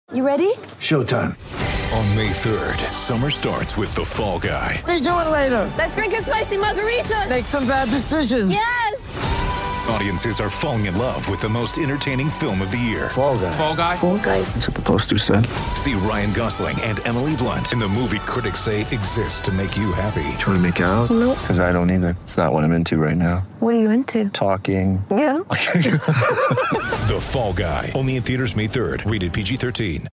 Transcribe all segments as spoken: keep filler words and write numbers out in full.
You ready? Showtime. On May third, summer starts with The Fall Guy. Let's do it later. Let's drink a spicy margarita. Make some bad decisions. Yes! Audiences are falling in love with the most entertaining film of the year. Fall Guy. Fall Guy? Fall guy. That's what the poster said. See Ryan Gosling and Emily Blunt in the movie critics say exists to make you happy. Trying to make it out? Nope. Because I don't either. It's not what I'm into right now. What are you into? Talking. Yeah. The Fall Guy. Only in theaters May third. Rated P G thirteen.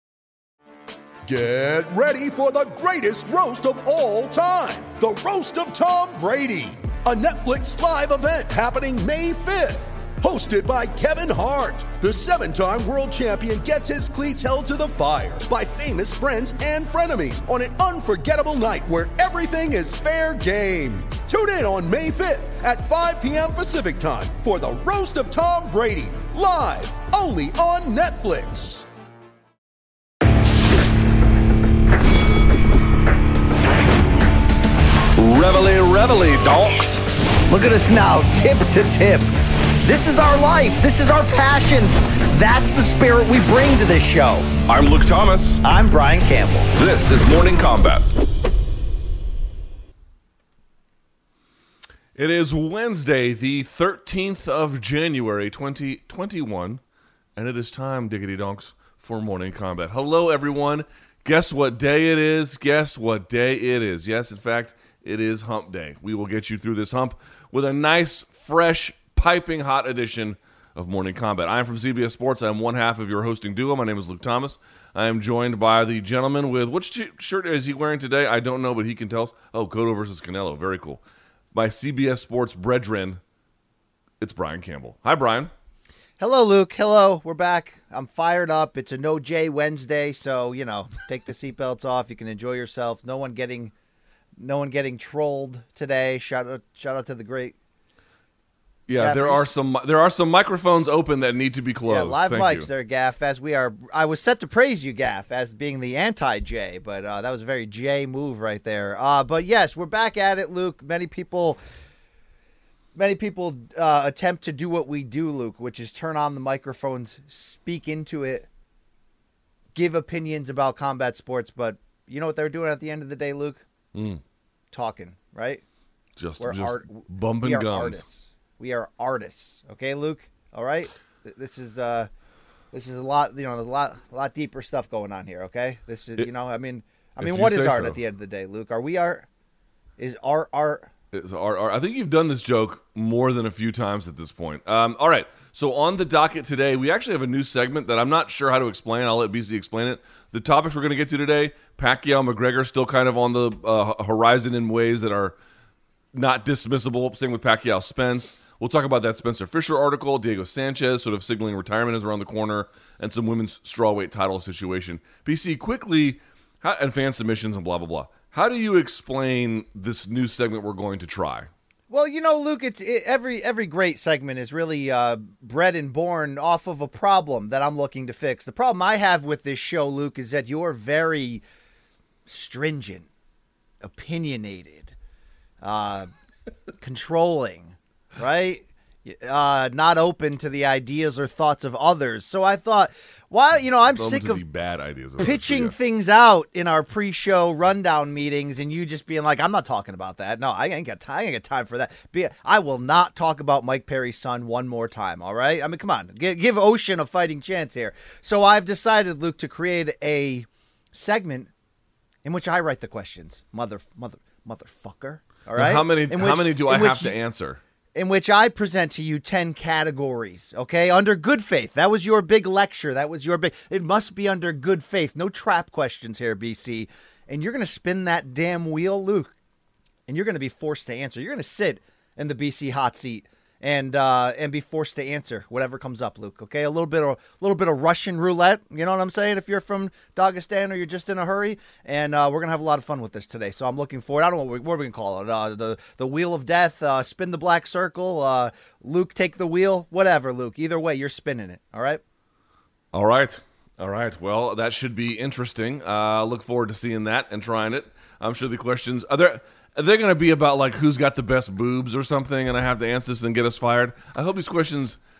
Get ready for the greatest roast of all time. The Roast of Tom Brady. A Netflix live event happening May fifth. Hosted by Kevin Hart. The seven-time world champion gets his cleats held to the fire by famous friends and frenemies on an unforgettable night where everything is fair game. Tune in on May fifth at five p.m. Pacific time for the Roast of Tom Brady. Live only on Netflix. Reveille, reveille, donks. Look at us now, tip to tip. This is our life. This is our passion. That's the spirit we bring to this show. I'm Luke Thomas. I'm Brian Campbell. This is Morning Combat. It is Wednesday, the thirteenth of January, twenty twenty-one, and it is time, Diggity Donks, for Morning Combat. Hello, everyone. Guess what day it is? Guess what day it is? Yes, in fact, it is Hump Day. We will get you through this hump with a nice, fresh, piping hot edition of Morning Combat. I am from C B S Sports. I am one half of your hosting duo. My name is Luke Thomas. I am joined by the gentleman with, which shirt is he wearing today? I don't know, but he can tell us. Oh, Cotto versus Canelo. Very cool. By C B S Sports brethren, it's Brian Campbell. Hi, Brian. Hello, Luke. Hello. We're back. I'm fired up. It's a no J Wednesday, so, you know, take the seatbelts off. You can enjoy yourself. No one getting no one getting trolled today. Shout out shout out to the great Yeah, Gaff. there are some there are some microphones open that need to be closed. Yeah, live Thank mics you. there, Gaff, as we are. I was set to praise you, Gaff, as being the anti-J, but uh, that was a very J move right there. Uh, but yes, we're back at it, Luke. Many people... Many people uh, attempt to do what we do, Luke, which is turn on the microphones, speak into it, give opinions about combat sports. But you know what they're doing at the end of the day, Luke? Mm. Talking, right? Just, We're just art- bumping we are gums. artists. We are artists. Okay, Luke? All right? This is uh, this is a lot, you know, a lot, a lot deeper stuff going on here. Okay, this is, It, you know, I mean, I if mean, you what is say art so. at the end of the day, Luke? Are we art? Is art art? It's art, art. I think you've done this joke more than a few times at this point. Um, all right. So on the docket today, we actually have a new segment that I'm not sure how to explain. I'll let B C explain it. The topics we're going to get to today, Pacquiao, McGregor, still kind of on the uh, horizon in ways that are not dismissible. Same with Pacquiao Spence. We'll talk about that Spencer Fisher article, Diego Sanchez sort of signaling retirement is around the corner, and some women's strawweight title situation. B C, quickly, how, and fan submissions and blah, blah, blah. How do you explain this new segment we're going to try? Well, you know, Luke, it's it, every every great segment is really uh, bred and born off of a problem that I'm looking to fix. The problem I have with this show, Luke, is that you're very stringent, opinionated, uh, controlling, right? Uh, not open to the ideas or thoughts of others. So I thought, why, you know, I'm Open sick to of the bad ideas of pitching others, yeah. things out in our pre-show rundown meetings, and you just being like, "I'm not talking about that. No, I ain't got time. I ain't got time for that. Be, I will not talk about Mike Perry's son one more time. All right? I mean, come on, give, give Ocean a fighting chance here." So I've decided, Luke, to create a segment in which I write the questions, mother, mother, motherfucker. All right? Now, how many? In how which- many do I in which have to you- answer? In which I present to you ten categories, okay? Under good faith. That was your big lecture. That was your big... It must be under good faith. No trap questions here, B C. And you're going to spin that damn wheel, Luke, and you're going to be forced to answer. You're going to sit in the B C hot seat and uh, and be forced to answer whatever comes up, Luke, okay? A little bit of a little bit of Russian roulette, you know what I'm saying, if you're from Dagestan or you're just in a hurry. And uh, we're going to have a lot of fun with this today, so I'm looking forward. I don't know what, we, what are we going to call it, uh, the, the Wheel of Death, uh, spin the black circle, uh, Luke, take the wheel, whatever, Luke. Either way, you're spinning it, all right? All right. All right. Well, that should be interesting. Uh, look forward to seeing that and trying it. I'm sure the questions are there. They're going to be about like who's got the best boobs or something, and I have to answer this and get us fired. I hope these questions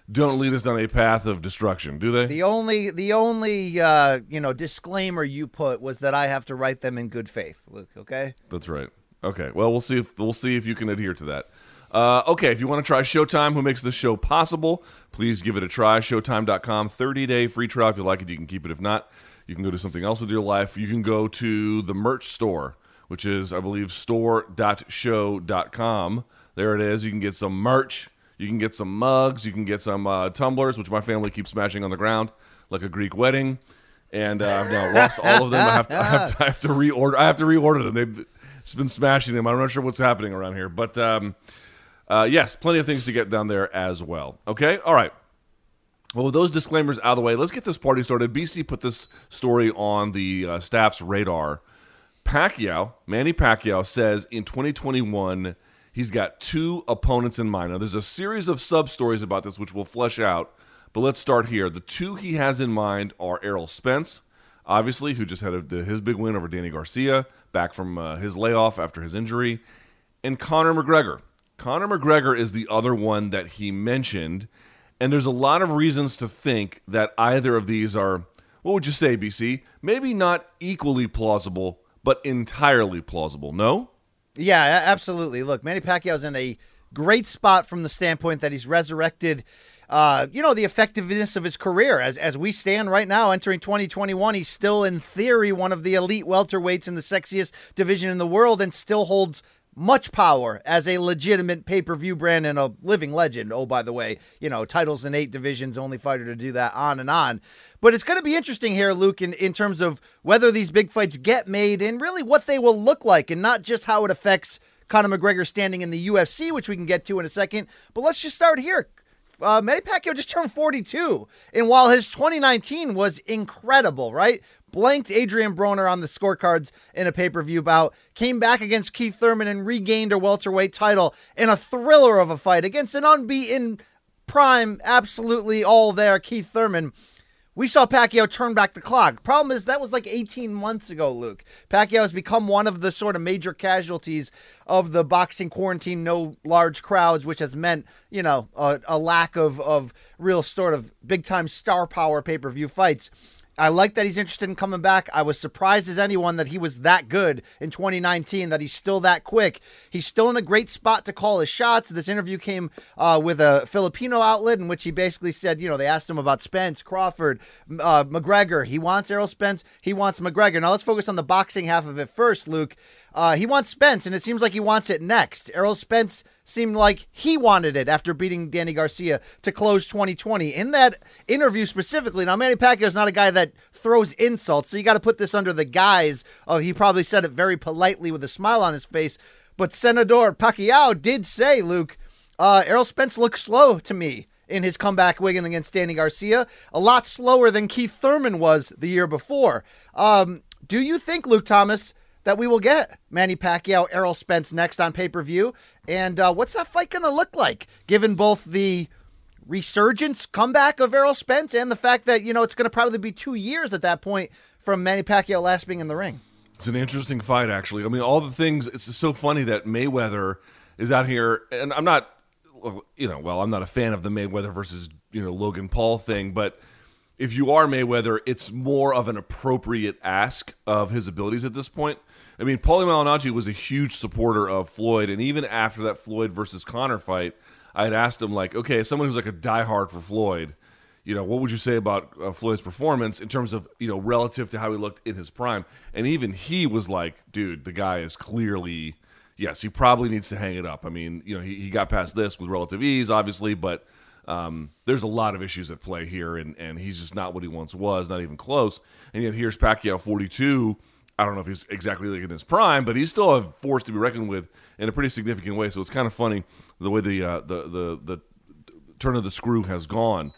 don't lead us down a path of destruction, do they? The only the only uh, you know disclaimer you put was that I have to write them in good faith, Luke. Okay. That's right. Okay. Well, we'll see if we'll see if you can adhere to that. Uh, okay, if you want to try Showtime, who makes this show possible, please give it a try. Showtime dot com, thirty-day free trial. If you like it, you can keep it. If not, you can go do something else with your life. You can go to the merch store, which is, I believe, store dot show dot com. There it is. You can get some merch. You can get some mugs. You can get some uh, tumblers, which my family keeps smashing on the ground like a Greek wedding. And uh, I've now lost all of them. I have to, I have to, I have to reorder. I have to reorder them. They've just been smashing them. I'm not sure what's happening around here, but um, uh, yes, plenty of things to get down there as well. Okay, all right. Well, with those disclaimers out of the way, let's get this party started. B C put this story on the uh, staff's radar. Pacquiao, Manny Pacquiao, says in twenty twenty-one. He's got two opponents in mind. Now, there's a series of sub-stories about this, which we'll flesh out, but let's start here. The two he has in mind are Errol Spence, obviously, who just had a, his big win over Danny Garcia, back from uh, his layoff after his injury, and Conor McGregor. Conor McGregor is the other one that he mentioned, and there's a lot of reasons to think that either of these are, what would you say, B C? Maybe not equally plausible, but entirely plausible, no? Yeah, absolutely. Look, Manny Pacquiao's in a great spot from the standpoint that he's resurrected, uh, you know, the effectiveness of his career. As as we stand right now, entering twenty twenty-one, he's still, in theory, one of the elite welterweights in the sexiest division in the world and still holds much power as a legitimate pay-per-view brand and a living legend. Oh, by the way, you know, titles in eight divisions, only fighter to do that, on and on. But it's going to be interesting here, Luke, in, in terms of whether these big fights get made and really what they will look like, and not just how it affects Conor McGregor standing in the U F C, which we can get to in a second. But let's just start here. Uh, Manny Pacquiao just turned forty-two, and while his twenty nineteen was incredible, right? Blanked Adrian Broner on the scorecards in a pay-per-view bout, came back against Keith Thurman and regained a welterweight title in a thriller of a fight against an unbeaten, prime, absolutely all there Keith Thurman. We saw Pacquiao turn back the clock. Problem is, that was like eighteen months ago, Luke. Pacquiao has become one of the sort of major casualties of the boxing quarantine, no large crowds, which has meant, you know, a, a lack of, of real sort of big-time star power pay-per-view fights. I like that he's interested in coming back. I was surprised as anyone that he was that good in twenty nineteen, that he's still that quick. He's still in a great spot to call his shots. This interview came uh, with a Filipino outlet in which he basically said, you know, they asked him about Spence, Crawford, uh, McGregor. He wants Errol Spence. He wants McGregor. Now let's focus on the boxing half of it first, Luke. Uh, he wants Spence, and it seems like he wants it next. Errol Spence seemed like he wanted it after beating Danny Garcia to close twenty twenty. In that interview specifically, now Manny Pacquiao is not a guy that throws insults, so you got to put this under the guise of, he probably said it very politely with a smile on his face, but Senador Pacquiao did say, Luke, uh, Errol Spence looked slow to me in his comeback win against Danny Garcia, a lot slower than Keith Thurman was the year before. Um, do you think, Luke Thomas, that we will get Manny Pacquiao, Errol Spence next on pay-per-view? And uh, what's that fight going to look like, given both the resurgence comeback of Errol Spence and the fact that, you know, it's going to probably be two years at that point from Manny Pacquiao last being in the ring? It's an interesting fight, actually. I mean, all the things, it's so funny that Mayweather is out here, and I'm not, you know, well, I'm not a fan of the Mayweather versus, you know, Logan Paul thing, but if you are Mayweather, it's more of an appropriate ask of his abilities at this point. I mean, Paulie Malignaggi was a huge supporter of Floyd, and even after that Floyd versus Conor fight, I had asked him, like, okay, as someone who's like a diehard for Floyd, you know, what would you say about uh, Floyd's performance in terms of, you know, relative to how he looked in his prime? And even he was like, dude, the guy is clearly, yes, he probably needs to hang it up. I mean, you know, he, he got past this with relative ease, obviously, but um, there's a lot of issues at play here, and, and he's just not what he once was, not even close. And yet here's Pacquiao, forty-two. I don't know if he's exactly like in his prime, but he's still a force to be reckoned with in a pretty significant way. So it's kind of funny the way the uh, the, the the turn of the screw has gone.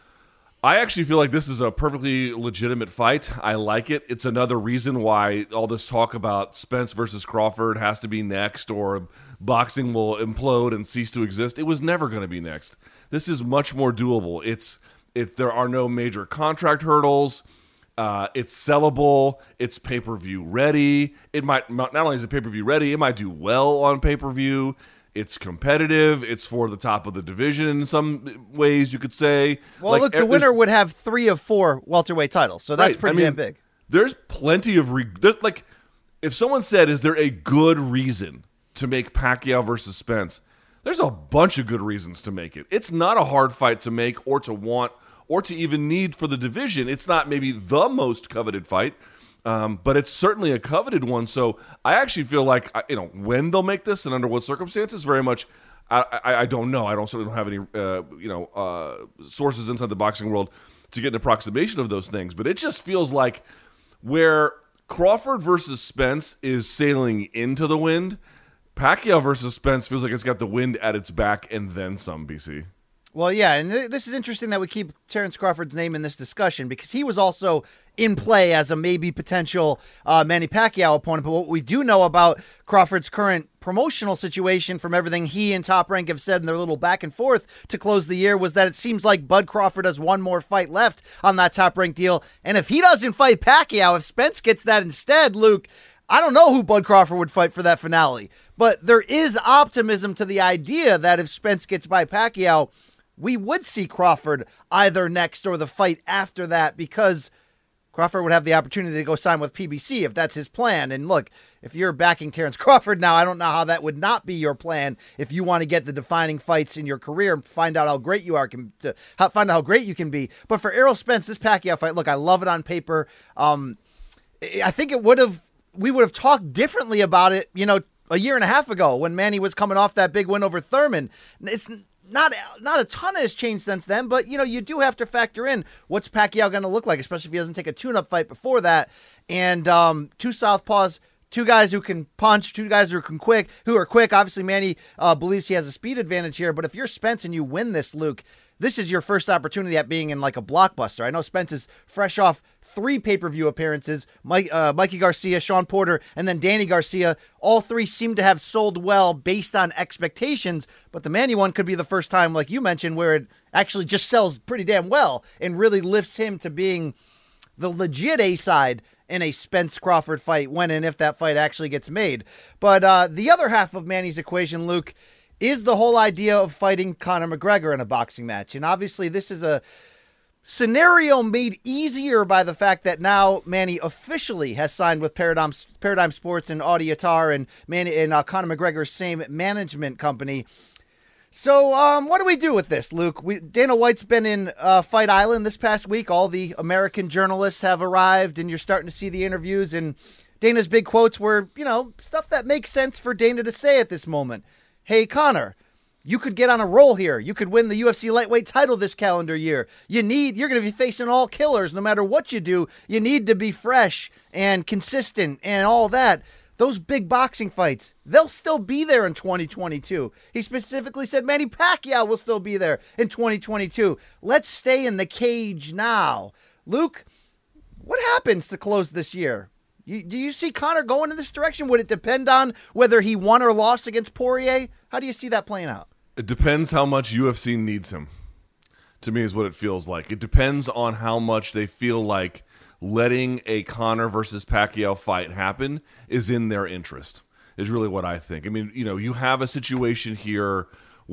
I actually feel like this is a perfectly legitimate fight. I like it. It's another reason why all this talk about Spence versus Crawford has to be next, or boxing will implode and cease to exist. It was never going to be next. This is much more doable. It's if there are no major contract hurdles. Uh, it's sellable. It's pay-per-view ready. It might not only is it pay-per-view ready, it might do well on pay-per-view. It's competitive. It's for the top of the division in some ways, you could say. Well, like, look, the there's- winner would have three of four welterweight titles, so that's Right. pretty I mean, damn big. There's plenty of re- there, like, if someone said, "Is there a good reason to make Pacquiao versus Spence?" There's a bunch of good reasons to make it. It's not a hard fight to make, or to want, or to even need for the division. It's not maybe the most coveted fight, um, but it's certainly a coveted one. So I actually feel like, you know, when they'll make this and under what circumstances, very much. I, I, I don't know. I don't certainly don't have any, uh, you know, uh, sources inside the boxing world to get an approximation of those things. But it just feels like where Crawford versus Spence is sailing into the wind, Pacquiao versus Spence feels like it's got the wind at its back and then some, B C. Well, yeah, and th- this is interesting that we keep Terrence Crawford's name in this discussion because he was also in play as a maybe potential uh, Manny Pacquiao opponent. But what we do know about Crawford's current promotional situation from everything he and Top Rank have said in their little back and forth to close the year was that it seems like Bud Crawford has one more fight left on that Top Rank deal. And if he doesn't fight Pacquiao, if Spence gets that instead, Luke, I don't know who Bud Crawford would fight for that finale. But there is optimism to the idea that if Spence gets by Pacquiao, we would see Crawford either next or the fight after that because Crawford would have the opportunity to go sign with P B C if that's his plan. And look, if you're backing Terrence Crawford now, I don't know how that would not be your plan if you want to get the defining fights in your career and find out how great you are, can, to how, find out how great you can be. But for Errol Spence, this Pacquiao fight, look, I love it on paper. Um, I think it would have, we would have talked differently about it, you know, a year and a half ago when Manny was coming off that big win over Thurman. It's Not not a ton has changed since then, but, you know, you do have to factor in what's Pacquiao going to look like, especially if he doesn't take a tune-up fight before that. And um, two southpaws, two guys who can punch, two guys who can quick, who are quick. Obviously, Manny uh, believes he has a speed advantage here, but if you're Spence and you win this, Luke, this is your first opportunity at being in like a blockbuster. I know Spence is fresh off three pay-per-view appearances, Mike, uh, Mikey Garcia, Sean Porter, and then Danny Garcia. All three seem to have sold well based on expectations, but the Manny one could be the first time, like you mentioned, where it actually just sells pretty damn well and really lifts him to being the legit A-side in a Spence Crawford fight when and if that fight actually gets made. But uh, the other half of Manny's equation, Luke, is the whole idea of fighting Conor McGregor in a boxing match. And obviously this is a scenario made easier by the fact that now Manny officially has signed with Paradigm Paradigm Sports and Audi Attar and Manny and uh, Conor McGregor's same management company. So um, what do we do with this, Luke? We, Dana White's been in uh, Fight Island this past week. All the American journalists have arrived, and you're starting to see the interviews. And Dana's big quotes were, you know, stuff that makes sense for Dana to say at this moment. Hey, Conor, you could get on a roll here. You could win the U F C lightweight title this calendar year. You need, you're going to be facing all killers no matter what you do. You need to be fresh and consistent and all that. Those big boxing fights, they'll still be there in twenty twenty-two. He specifically said Manny Pacquiao will still be there in twenty twenty-two. Let's stay in the cage now. Luke, what happens to close this year? You, do you see Conor going in this direction? Would it depend on whether he won or lost against Poirier? How do you see that playing out? It depends how much U F C needs him, to me, is what it feels like. It depends on how much they feel like letting a Conor versus Pacquiao fight happen is in their interest, is really what I think. I mean, you know, you have a situation here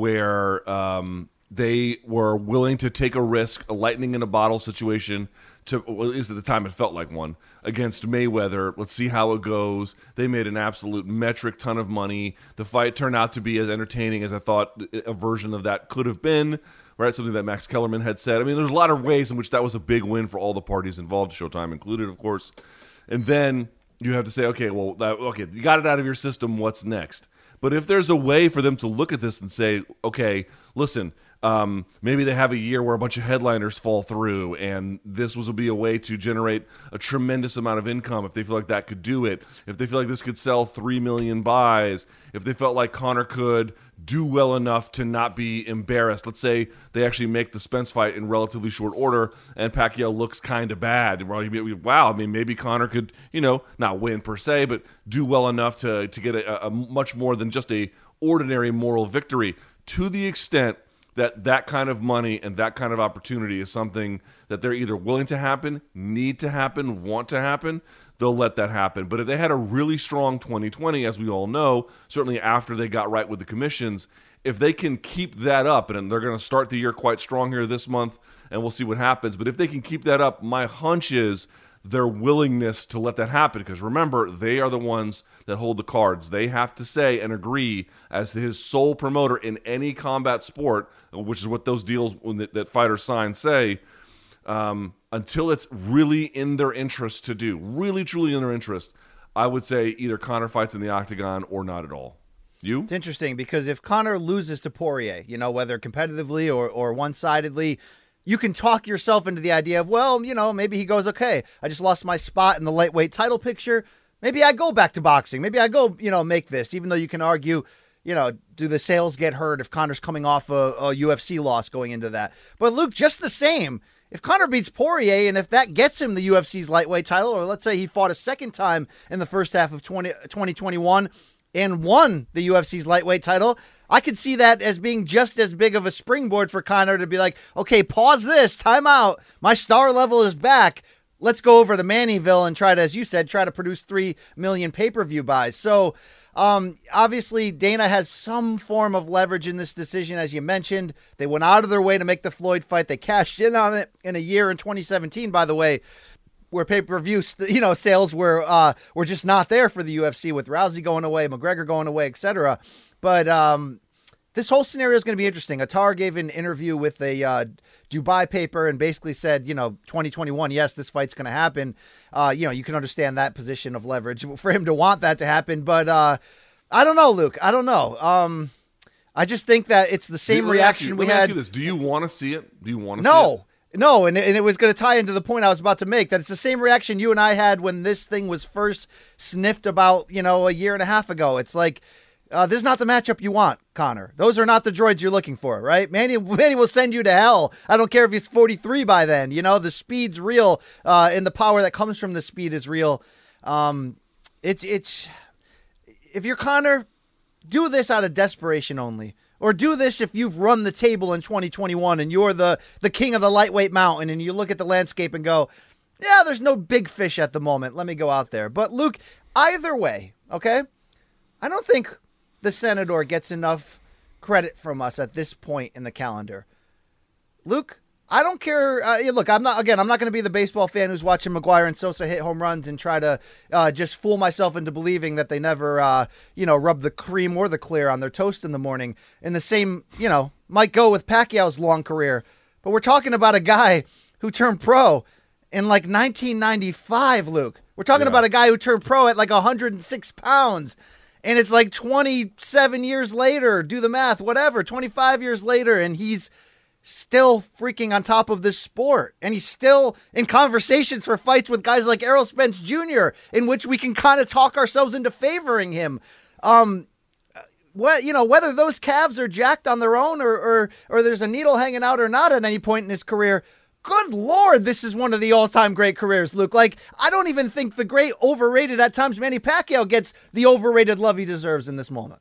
where um, they were willing to take a risk, a lightning in a bottle situation, to, well, at least at the time it felt like one, against Mayweather. Let's see how it goes. They made an absolute metric ton of money. The fight turned out to be as entertaining as I thought a version of that could have been, right? Something that Max Kellerman had said. I mean, there's a lot of ways in which that was a big win for all the parties involved, Showtime included, of course. And then you have to say, okay, well, that, okay, you got it out of your system. What's next? But if there's a way for them to look at this and say, okay, listen, Um, maybe they have a year where a bunch of headliners fall through, and this was will be a way to generate a tremendous amount of income if they feel like that could do it. If they feel like this could sell three million buys, if they felt like Conor could do well enough to not be embarrassed. Let's say they actually make the Spence fight in relatively short order, and Pacquiao looks kind of bad. Wow, I mean, maybe Conor could, you know, not win per se, but do well enough to to get a, a much more than just a ordinary moral victory, to the extent that that kind of money and that kind of opportunity is something that they're either willing to happen, need to happen, want to happen, they'll let that happen. But if they had a really strong twenty twenty, as we all know, certainly after they got right with the commissions, if they can keep that up, and they're going to start the year quite strong here this month, and we'll see what happens. But if they can keep that up, my hunch is their willingness to let that happen. Because remember, they are the ones that hold the cards. They have to say and agree as his sole promoter in any combat sport, which is what those deals that fighters sign say, um, until it's really in their interest to do, really, truly in their interest, I would say either Conor fights in the octagon or not at all. You? It's interesting because if Conor loses to Poirier, you know, whether competitively or, or one-sidedly, you can talk yourself into the idea of, well, you know, maybe he goes, okay, I just lost my spot in the lightweight title picture. Maybe I go back to boxing. Maybe I go, you know, make this, even though you can argue, you know, do the sales get hurt if Conor's coming off a, a U F C loss going into that? But Luke, just the same, if Conor beats Poirier and if that gets him the U F C's lightweight title, or let's say he fought a second time in the first half of twenty twenty-one and won the U F C's lightweight title, I could see that as being just as big of a springboard for Conor to be like, okay, pause this, time out, my star level is back. Let's go over to Mannyville and try to, as you said, try to produce three million pay-per-view buys. So um, obviously Dana has some form of leverage in this decision, as you mentioned. They went out of their way to make the Floyd fight. They cashed in on it in a year in twenty seventeen, by the way, where pay-per-view, you know, sales were uh, were just not there for the U F C with Rousey going away, McGregor going away, et cetera. But um, this whole scenario is going to be interesting. Attar gave an interview with a uh, Dubai paper and basically said, you know, twenty twenty-one, yes, this fight's going to happen. Uh, you know, you can understand that position of leverage for him to want that to happen. But uh, I don't know, Luke. I don't know. Um, I just think that it's the same Let me reaction ask you, we let me had. ask you this. Do you want to see it? Do you want to see it? No. No, and, and it was going to tie into the point I was about to make, that it's the same reaction you and I had when this thing was first sniffed about, you know, a year and a half ago. It's like, uh, this is not the matchup you want, Conor. Those are not the droids you're looking for, right? Manny, Manny will send you to hell. I don't care if he's forty-three by then. You know, the speed's real, uh, and the power that comes from the speed is real. Um, it's, it's, if you're Conor, do this out of desperation only. Or do this if you've run the table in twenty twenty-one and you're the, the king of the lightweight mountain and you look at the landscape and go, yeah, there's no big fish at the moment. Let me go out there. But Luke, either way, okay, I don't think the Senador gets enough credit from us at this point in the calendar. Luke, I don't care. Uh, look, I'm not, again, I'm not going to be the baseball fan who's watching McGwire and Sosa hit home runs and try to uh, just fool myself into believing that they never, uh, you know, rub the cream or the clear on their toast in the morning. And the same, you know, might go with Pacquiao's long career. But we're talking about a guy who turned pro in like nineteen ninety-five, Luke. We're talking Yeah. about a guy who turned pro at like one hundred six pounds. And it's like twenty-seven years later, do the math, whatever, twenty-five years later, and he's still freaking on top of this sport. And he's still in conversations for fights with guys like Errol Spence Junior, in which we can kind of talk ourselves into favoring him. Um, what, you know, whether those calves are jacked on their own or, or, or there's a needle hanging out or not at any point in his career, good Lord, this is one of the all-time great careers, Luke. Like, I don't even think the great overrated at times Manny Pacquiao gets the overrated love he deserves in this moment.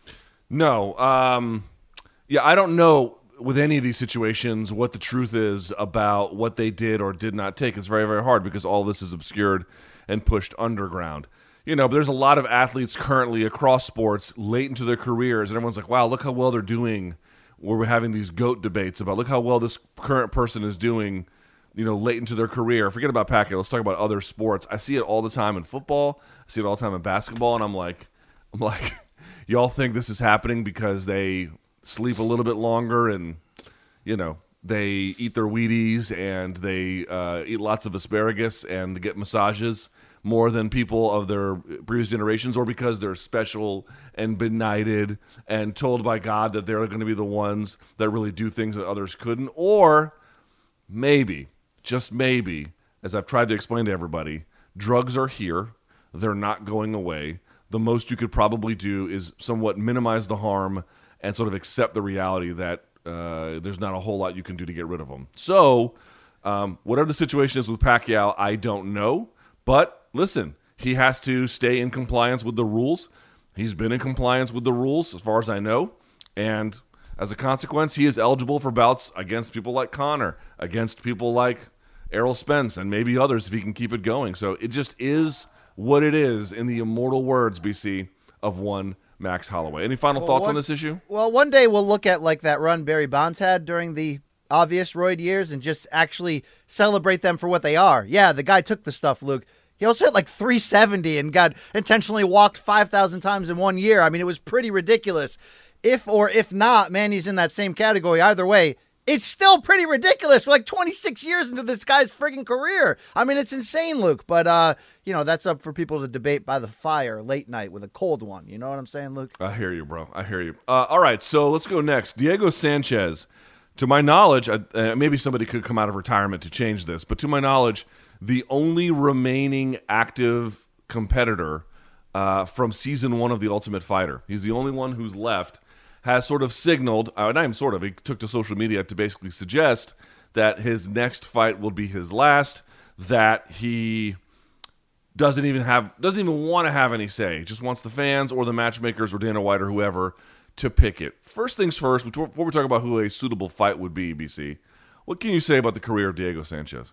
No. Um, yeah, I don't know with any of these situations what the truth is about what they did or did not take. It's very, very hard because all this is obscured and pushed underground. You know, but there's a lot of athletes currently across sports late into their careers, and everyone's like, wow, look how well they're doing. Where we're having these GOAT debates about look how well this current person is doing, you know, late into their career. Forget about Pacquiao. Let's talk about other sports. I see it all the time in football. I see it all the time in basketball, and I'm like, I'm like, y'all think this is happening because they sleep a little bit longer and, you know, they eat their Wheaties and they uh, eat lots of asparagus and get massages more than people of their previous generations, or because they're special and benighted and told by God that they're going to be the ones that really do things that others couldn't. Or maybe, just maybe, as I've tried to explain to everybody, drugs are here. They're not going away. The most you could probably do is somewhat minimize the harm and sort of accept the reality that uh, there's not a whole lot you can do to get rid of them. So um, whatever the situation is with Pacquiao, I don't know. But listen, he has to stay in compliance with the rules. He's been in compliance with the rules as far as I know. And as a consequence, he is eligible for bouts against people like Connor, against people like Errol Spence, and maybe others if he can keep it going. So it just is what it is, in the immortal words, B C, of one Max Holloway. Any final well, thoughts one, on this issue? Well, one day we'll look at like that run Barry Bonds had during the obvious roid years and just actually celebrate them for what they are. Yeah, the guy took the stuff, Luke. He also hit like three seventy and got intentionally walked five thousand times in one year. I mean, it was pretty ridiculous. If or if not, Manny's in that same category. Either way, it's still pretty ridiculous. We're like twenty-six years into this guy's friggin' career. I mean, it's insane, Luke. But, uh, you know, that's up for people to debate by the fire late night with a cold one. You know what I'm saying, Luke? I hear you, bro. I hear you. Uh, all right, so let's go next. Diego Sanchez. To my knowledge, uh, maybe somebody could come out of retirement to change this, but to my knowledge, the only remaining active competitor uh, from season one of The Ultimate Fighter. He's the only one who's left. Has sort of signaled, uh, not even sort of, he took to social media to basically suggest that his next fight will be his last, that he doesn't even have, doesn't even want to have any say. He just wants the fans or the matchmakers or Dana White or whoever to pick it. First things first, before we talk about who a suitable fight would be, B C, what can you say about the career of Diego Sanchez?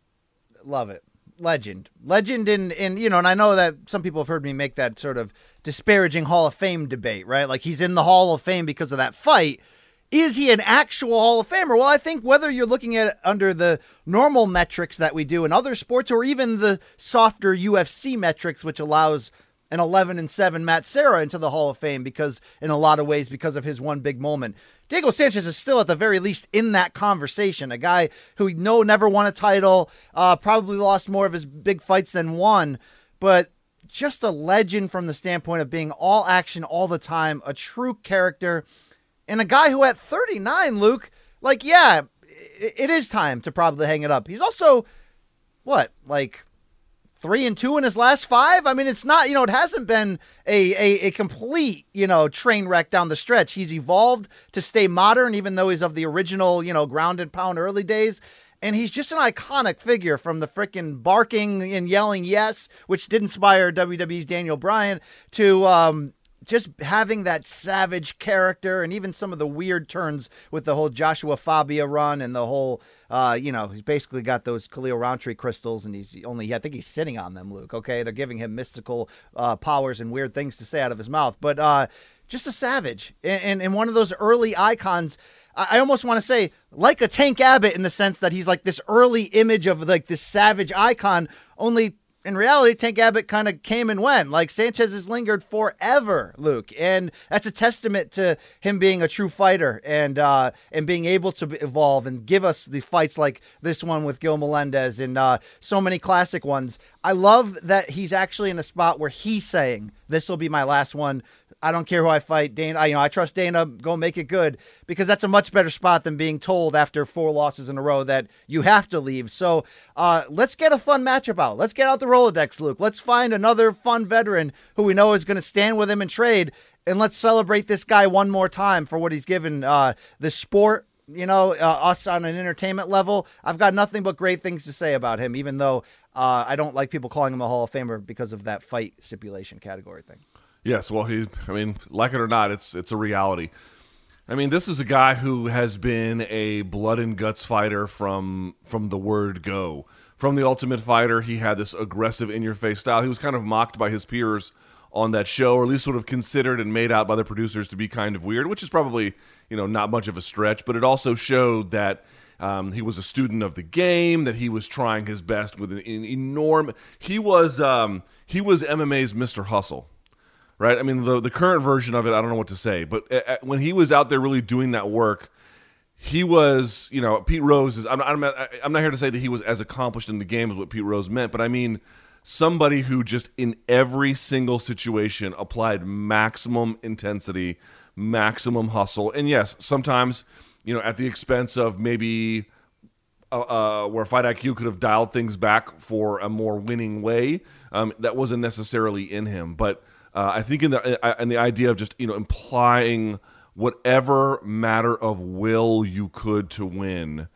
Love it. Legend. Legend in, in, you know, and I know that some people have heard me make that sort of disparaging Hall of Fame debate, right? Like he's in the Hall of Fame because of that fight. Is he an actual Hall of Famer? Well, I think whether you're looking at it under the normal metrics that we do in other sports or even the softer U F C metrics, which allows an eleven and seven Matt Serra into the Hall of Fame because in a lot of ways because of his one big moment. Diego Sanchez is still at the very least in that conversation. A guy who we know never won a title, uh, probably lost more of his big fights than won, but just a legend from the standpoint of being all action all the time, a true character, and a guy who at thirty-nine, Luke, like, yeah, it is time to probably hang it up. He's also, what, like three and two in his last five? I mean, it's not, you know, it hasn't been a, a, a complete, you know, train wreck down the stretch. He's evolved to stay modern, even though he's of the original, you know, grounded pound early days. And he's just an iconic figure, from the frickin' barking and yelling yes, which did inspire W W E's Daniel Bryan, to um, just having that savage character, and even some of the weird turns with the whole Joshua Fabia run and the whole, uh, you know, he's basically got those Khalil Rountree crystals, and he's only, I think he's sitting on them, Luke, okay? They're giving him mystical uh, powers and weird things to say out of his mouth. But uh, just a savage. And, and, and one of those early icons, I, I almost want to say, like a Tank Abbott, in the sense that he's like this early image of like this savage icon, only in reality, Tank Abbott kind of came and went. Like, Sanchez has lingered forever, Luke. And that's a testament to him being a true fighter and uh, and being able to evolve and give us the fights like this one with Gil Melendez and uh, so many classic ones. I love that he's actually in a spot where he's saying, this will be my last one. I don't care who I fight. Dana, I, you know, I trust Dana. Go make it good, because that's a much better spot than being told after four losses in a row that you have to leave. So uh, let's get a fun matchup out. Let's get out the Rolodex, Luke. Let's find another fun veteran who we know is going to stand with him and trade, and let's celebrate this guy one more time for what he's given uh, the sport, you know, uh, us on an entertainment level. I've got nothing but great things to say about him, even though uh, I don't like people calling him a Hall of Famer because of that fight stipulation category thing. Yes, well, he, I mean, like it or not, it's it's a reality. I mean, this is a guy who has been a blood and guts fighter from from the word go. From The Ultimate Fighter, he had this aggressive, in-your-face style. He was kind of mocked by his peers on that show, or at least sort of considered and made out by the producers to be kind of weird, which is probably, you know, not much of a stretch. But it also showed that um, he was a student of the game, that he was trying his best with an, an enormous. He was um, he was M M A's Mister Hustle. Right, I mean, the the current version of it, I don't know what to say. But at, when he was out there really doing that work, he was, you know, Pete Rose is. I'm, I'm, not, I'm not here to say that he was as accomplished in the game as what Pete Rose meant, but I mean, somebody who just in every single situation applied maximum intensity, maximum hustle, and yes, sometimes, you know, at the expense of maybe uh, uh, where Fight I Q could have dialed things back for a more winning way. Um, that wasn't necessarily in him, but. Uh, I think in the uh, in the idea of just, you know, implying whatever matter of will you could to win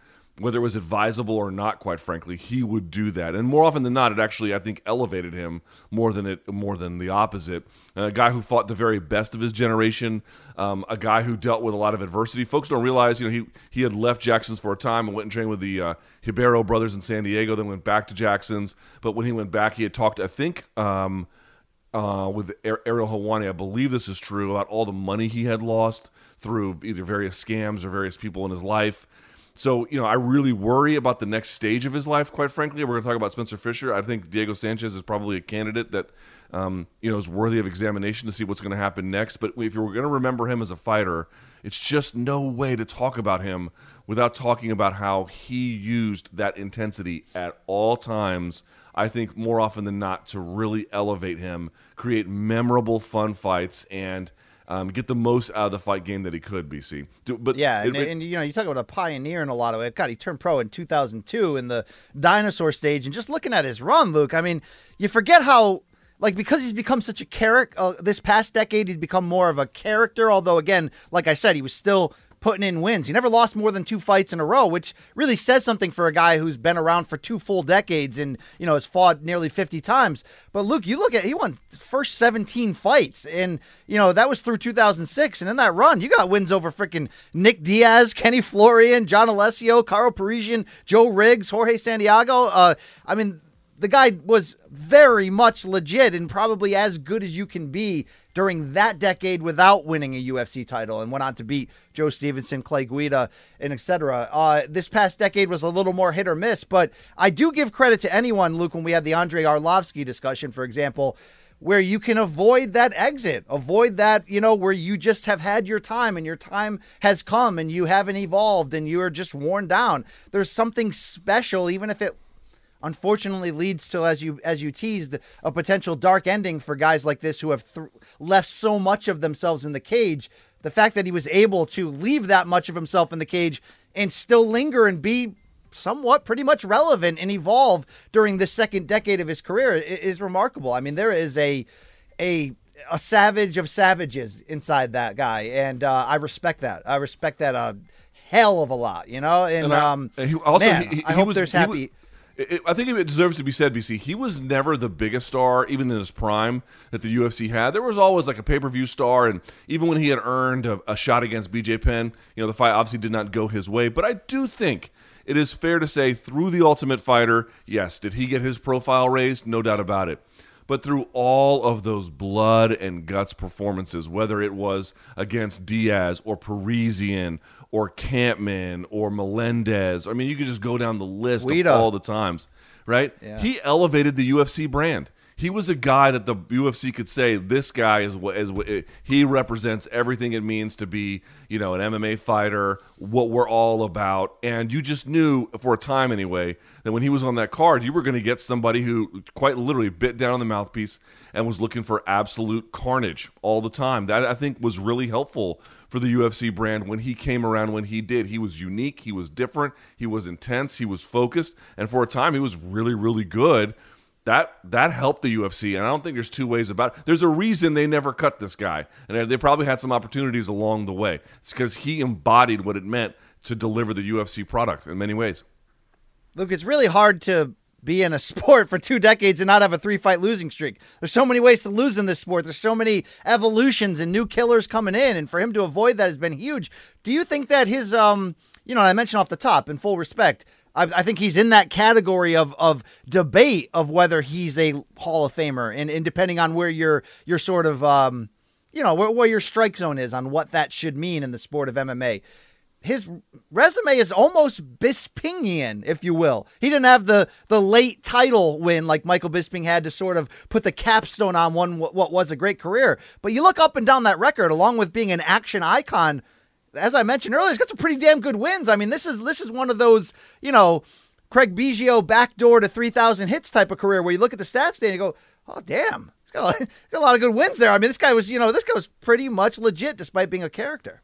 whether it was advisable or not, quite frankly, he would do that. And more often than not, it actually, I think, elevated him more than it more than the opposite. A guy who fought the very best of his generation, um, a guy who dealt with a lot of adversity. Folks don't realize, you know, he he had left Jackson's for a time and went and trained with the uh, Ribeiro brothers in San Diego, then went back to Jackson's. But when he went back, he had talked, I think, um, uh, with Ariel Helwani, I believe this is true, about all the money he had lost through either various scams or various people in his life. So, you know, I really worry about the next stage of his life, quite frankly. We're going to talk about Spencer Fisher. I think Diego Sanchez is probably a candidate that, um, you know, is worthy of examination to see what's going to happen next. But if you're going to remember him as a fighter, it's just no way to talk about him without talking about how he used that intensity at all times, I think more often than not, to really elevate him, create memorable, fun fights, and Um, get the most out of the fight game that he could, B C. But yeah, and, it, and you know, you talk about a pioneer in a lot of ways. God, he turned pro in two thousand two in the dinosaur stage, and just looking at his run, Luke, I mean, you forget how, like, because he's become such a character, uh, this past decade, he's become more of a character, although, again, like I said, he was still putting in wins. He never lost more than two fights in a row, which really says something for a guy who's been around for two full decades and, you know, has fought nearly fifty times. But Luke, you look at, he won first seventeen fights, and, you know, that was through two thousand six. And in that run, you got wins over freaking Nick Diaz, Kenny Florian, John Alessio, Caro Parisian, Joe Riggs, Jorge Santiago. Uh, I mean, the guy was very much legit and probably as good as you can be during that decade without winning a U F C title, and went on to beat Joe Stevenson, Clay Guida, and et cetera. Uh, this past decade was a little more hit or miss, but I do give credit to anyone, Luke, when we had the Andrei Arlovsky discussion, for example, where you can avoid that exit, avoid that, you know, where you just have had your time and your time has come and you haven't evolved and you are just worn down. There's something special, even if it unfortunately leads to, as you as you teased, a potential dark ending for guys like this who have th- left so much of themselves in the cage. The fact that he was able to leave that much of himself in the cage and still linger and be somewhat pretty much relevant and evolve during the second decade of his career is, is remarkable. I mean, there is a a a savage of savages inside that guy, and uh, I respect that. I respect that a hell of a lot, you know. And, and I, um, he, also, man, he, he, I hope was, there's he happy. Was, It, I think it deserves to be said, B C, he was never the biggest star, even in his prime, that the U F C had. There was always like a pay-per-view star, and even when he had earned a, a shot against B J Penn, you know, the fight obviously did not go his way. But I do think it is fair to say through The Ultimate Fighter, yes, did he get his profile raised? No doubt about it. But through all of those blood and guts performances, whether it was against Diaz or Parisian or Campman or Melendez, I mean, you could just go down the list Guida. of all the times, right? Yeah. He elevated the U F C brand. He was a guy that the U F C could say, this guy is what is what he represents everything it means to be, you know, an M M A fighter, what we're all about. And you just knew, for a time anyway, that when he was on that card, you were going to get somebody who quite literally bit down on the mouthpiece and was looking for absolute carnage all the time. That, I think, was really helpful for the U F C brand when he came around when he did. He was unique, he was different, he was intense, he was focused, and for a time he was really, really good. That that helped the U F C, and I don't think there's two ways about it. There's a reason they never cut this guy, and they probably had some opportunities along the way. It's because he embodied what it meant to deliver the U F C product in many ways. Look, it's really hard to be in a sport for two decades and not have a three-fight losing streak. There's so many ways to lose in this sport. There's so many evolutions and new killers coming in, and for him to avoid that has been huge. Do you think that his, um, you know, I mentioned off the top, in full respect, I, I think he's in that category of of debate of whether he's a Hall of Famer, and, and depending on where your your sort of, um, you know, where, where your strike zone is on what that should mean in the sport of M M A. His resume is almost Bispingian, if you will. He didn't have the the late title win like Michael Bisping had to sort of put the capstone on one what was a great career. But you look up and down that record, along with being an action icon, as I mentioned earlier, he's got some pretty damn good wins. I mean, this is this is one of those, you know, Craig Biggio backdoor to three thousand hits type of career where you look at the stats and you go, oh, damn, he's got a lot, he's got a lot of good wins there. I mean, this guy was, you know, this guy was pretty much legit despite being a character.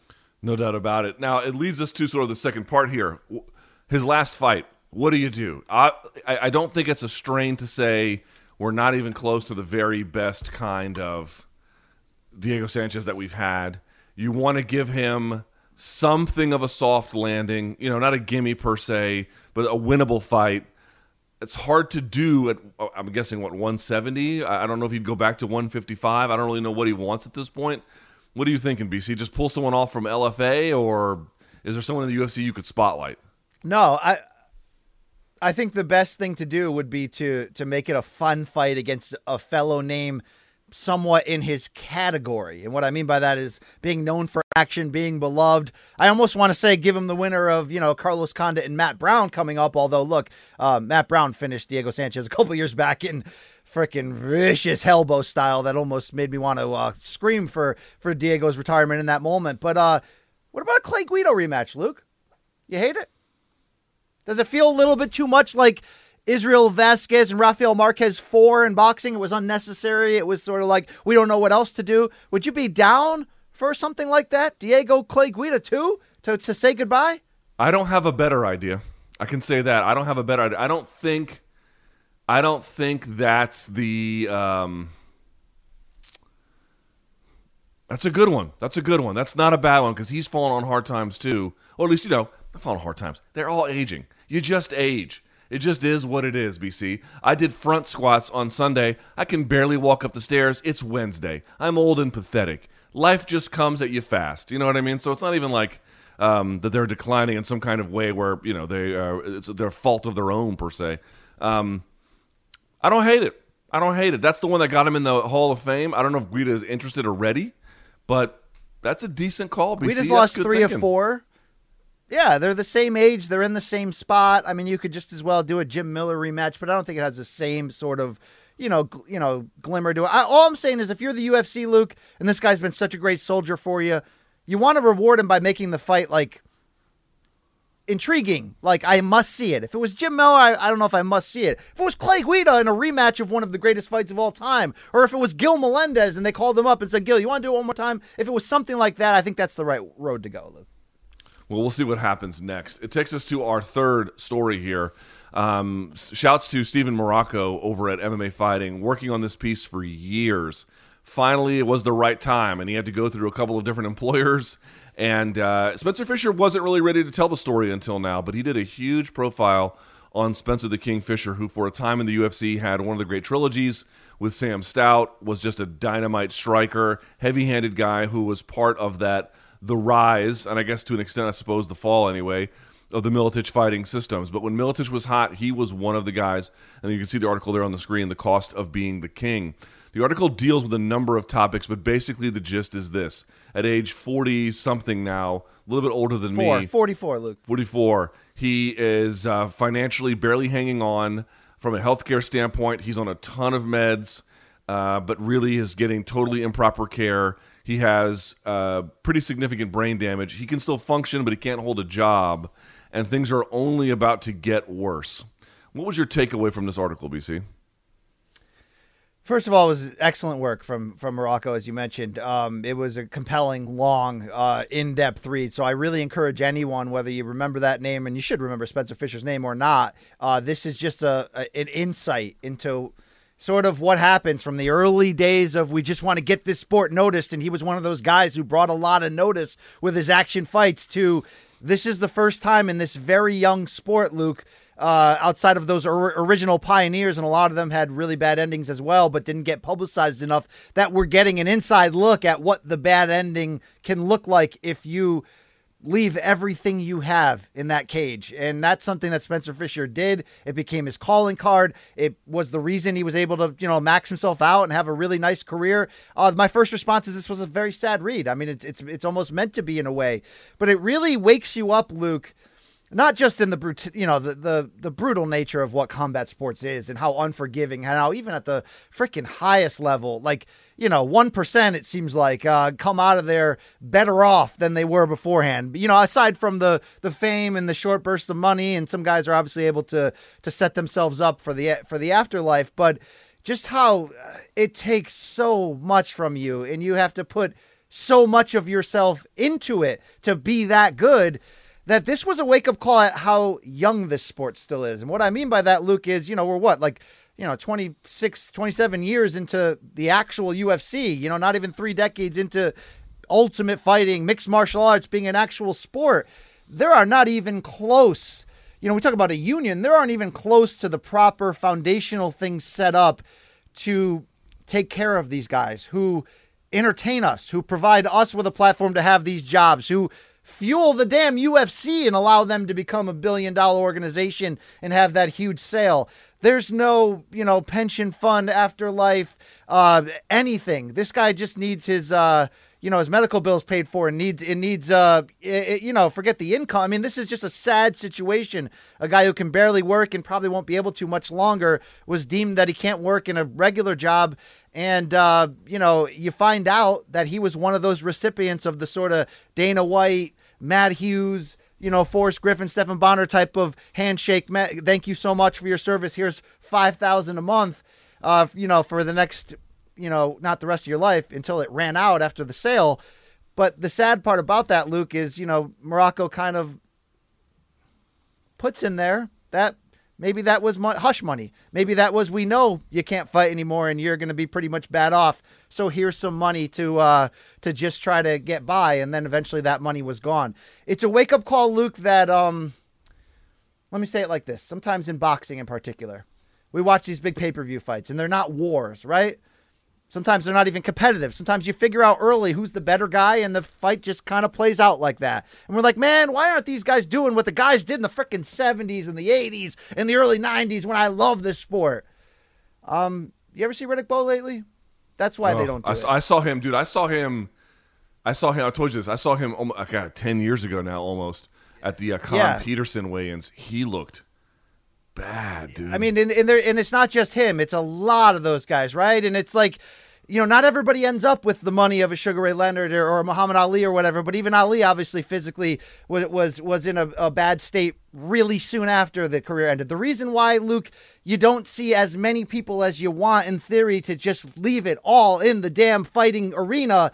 No doubt about it. Now, it leads us to sort of the second part here. His last fight, what do you do? I, I don't think it's a strain to say we're not even close to the very best kind of Diego Sanchez that we've had. You want to give him something of a soft landing, you know, not a gimme per se, but a winnable fight. It's hard to do at, I'm guessing, what, one seventy? I don't know if he'd go back to one fifty-five. I don't really know what he wants at this point. What are you thinking, B C? Just pull someone off from L F A, or is there someone in the U F C you could spotlight? No, I I think the best thing to do would be to to make it a fun fight against a fellow name somewhat in his category. And what I mean by that is being known for action, being beloved. I almost want to say give him the winner of, you know, Carlos Condit and Matt Brown coming up. Although, look, uh, Matt Brown finished Diego Sanchez a couple years back in freaking vicious Hellbow style that almost made me want to uh, scream for, for Diego's retirement in that moment. But uh, what about a Clay Guida rematch, Luke? You hate it? Does it feel a little bit too much like Israel Vasquez and Rafael Marquez four in boxing? It was unnecessary. It was sort of like, we don't know what else to do. Would you be down for something like that? Diego Clay Guida two to, to say goodbye? I don't have a better idea. I can say that. I don't have a better idea. I don't think, I don't think that's the, um, that's a good one. That's a good one. That's not a bad one because he's fallen on hard times too. Or at least, you know, they're falling on hard times. They're all aging. You just age. It just is what it is, B C. I did front squats on Sunday. I can barely walk up the stairs. It's Wednesday. I'm old and pathetic. Life just comes at you fast. You know what I mean? So it's not even like um, that they're declining in some kind of way where, you know, they are, it's their fault of their own, per se. Um, I don't hate it. I don't hate it. That's the one that got him in the Hall of Fame. I don't know if Guida is interested already, but that's a decent call, B C. Guida's That's lost good three thinking. or four. Yeah, they're the same age. They're in the same spot. I mean, you could just as well do a Jim Miller rematch, but I don't think it has the same sort of, you know, gl- you know, glimmer to it. I, all I'm saying is if you're the U F C, Luke, and this guy's been such a great soldier for you, you want to reward him by making the fight, like, intriguing. Like, I must see it. If it was Jim Miller, I, I don't know if I must see it. If it was Clay Guida in a rematch of one of the greatest fights of all time, or if it was Gil Melendez and they called him up and said, Gil, you want to do it one more time? If it was something like that, I think that's the right road to go, Luke. Well, we'll see what happens next. It takes us to our third story here. Um, shouts to Stephen Morocco over at M M A Fighting, working on this piece for years. Finally, it was the right time, and he had to go through a couple of different employers. And uh, Spencer Fisher wasn't really ready to tell the story until now, but he did a huge profile on Spencer the King Fisher, who for a time in the U F C had one of the great trilogies with Sam Stout, was just a dynamite striker, heavy-handed guy who was part of that the rise, and I guess to an extent, I suppose, the fall anyway, of the Miletich fighting systems. But when Miletich was hot, he was one of the guys, and you can see the article there on the screen, The Cost of Being the King. The article deals with a number of topics, but basically the gist is this. At age forty-something now, a little bit older than Four, me. forty-four, Luke. forty-four. He is uh, financially barely hanging on from a healthcare standpoint. He's on a ton of meds, uh, but really is getting totally improper care. He has uh, pretty significant brain damage. He can still function, but he can't hold a job, and things are only about to get worse. What was your takeaway from this article, B C? First of all, it was excellent work from, from Morocco, as you mentioned. Um, it was a compelling, long, uh, in-depth read, so I really encourage anyone, whether you remember that name, and you should remember Spencer Fisher's name or not, uh, this is just a, a an insight into sort of what happens from the early days of we just want to get this sport noticed, and he was one of those guys who brought a lot of notice with his action fights, to this is the first time in this very young sport, Luke, uh, outside of those or- original pioneers, and a lot of them had really bad endings as well, but didn't get publicized enough, that we're getting an inside look at what the bad ending can look like if you leave everything you have in that cage. And that's something that Spencer Fisher did. It became his calling card. It was the reason he was able to, you know, max himself out and have a really nice career. Uh, my first response is this was a very sad read. I mean, it's, it's, it's almost meant to be in a way, but it really wakes you up, Luke, not just in the brut- you know, the, the, the brutal nature of what combat sports is and how unforgiving, and how even at the freaking highest level, like, you know, one percent, it seems like, uh, come out of there better off than they were beforehand. You know, aside from the, the fame and the short bursts of money, and some guys are obviously able to, to set themselves up for the, for the afterlife, but just how it takes so much from you, and you have to put so much of yourself into it to be that good, that this was a wake-up call at how young this sport still is. And what I mean by that, Luke, is, you know, we're what, like, you know, twenty-six, twenty-seven years into the actual U F C, you know, not even three decades into ultimate fighting, mixed martial arts being an actual sport, there are not even close. You know, we talk about a union. There aren't even close to the proper foundational things set up to take care of these guys who entertain us, who provide us with a platform to have these jobs, who fuel the damn U F C and allow them to become a billion dollar organization and have that huge sale. There's no, you know, pension fund, afterlife, uh, anything. This guy just needs his, uh, you know, his medical bills paid for and needs, it needs, uh, it, you know, forget the income. I mean, this is just a sad situation. A guy who can barely work and probably won't be able to much longer was deemed that he can't work in a regular job. And, uh, you know, you find out that he was one of those recipients of the sort of Dana White, Matt Hughes, you know, Forrest Griffin, Stephen Bonner type of handshake. Thank you so much for your service. Here's five thousand dollars a month, uh, you know, for the next, you know, not the rest of your life until it ran out after the sale. But the sad part about that, Luke, is, you know, Morocco kind of puts in there that maybe that was mo- hush money. Maybe that was, we know you can't fight anymore and you're going to be pretty much bad off. So here's some money to uh, to just try to get by. And then eventually that money was gone. It's a wake up call, Luke, that, um, let me say it like this. Sometimes in boxing in particular, we watch these big pay-per-view fights and they're not wars, right? Sometimes they're not even competitive. Sometimes you figure out early who's the better guy, and the fight just kind of plays out like that. And we're like, man, why aren't these guys doing what the guys did in the freaking seventies and the eighties and the early nineties when I love this sport? Um, you ever see Riddick Bowe lately? That's why oh, they don't do I, it. I saw him, dude. I saw him. I saw him. I told you this. I saw him almost, God, ten years ago now, almost at the uh, Con Yeah. Peterson weigh-ins. He looked bad, dude. I mean, and, and, there, and it's not just him. It's a lot of those guys, right? And it's like, you know, not everybody ends up with the money of a Sugar Ray Leonard or, or Muhammad Ali or whatever, but even Ali obviously physically was was, was in a, a bad state really soon after the career ended. The reason why, Luke, you don't see as many people as you want in theory to just leave it all in the damn fighting arena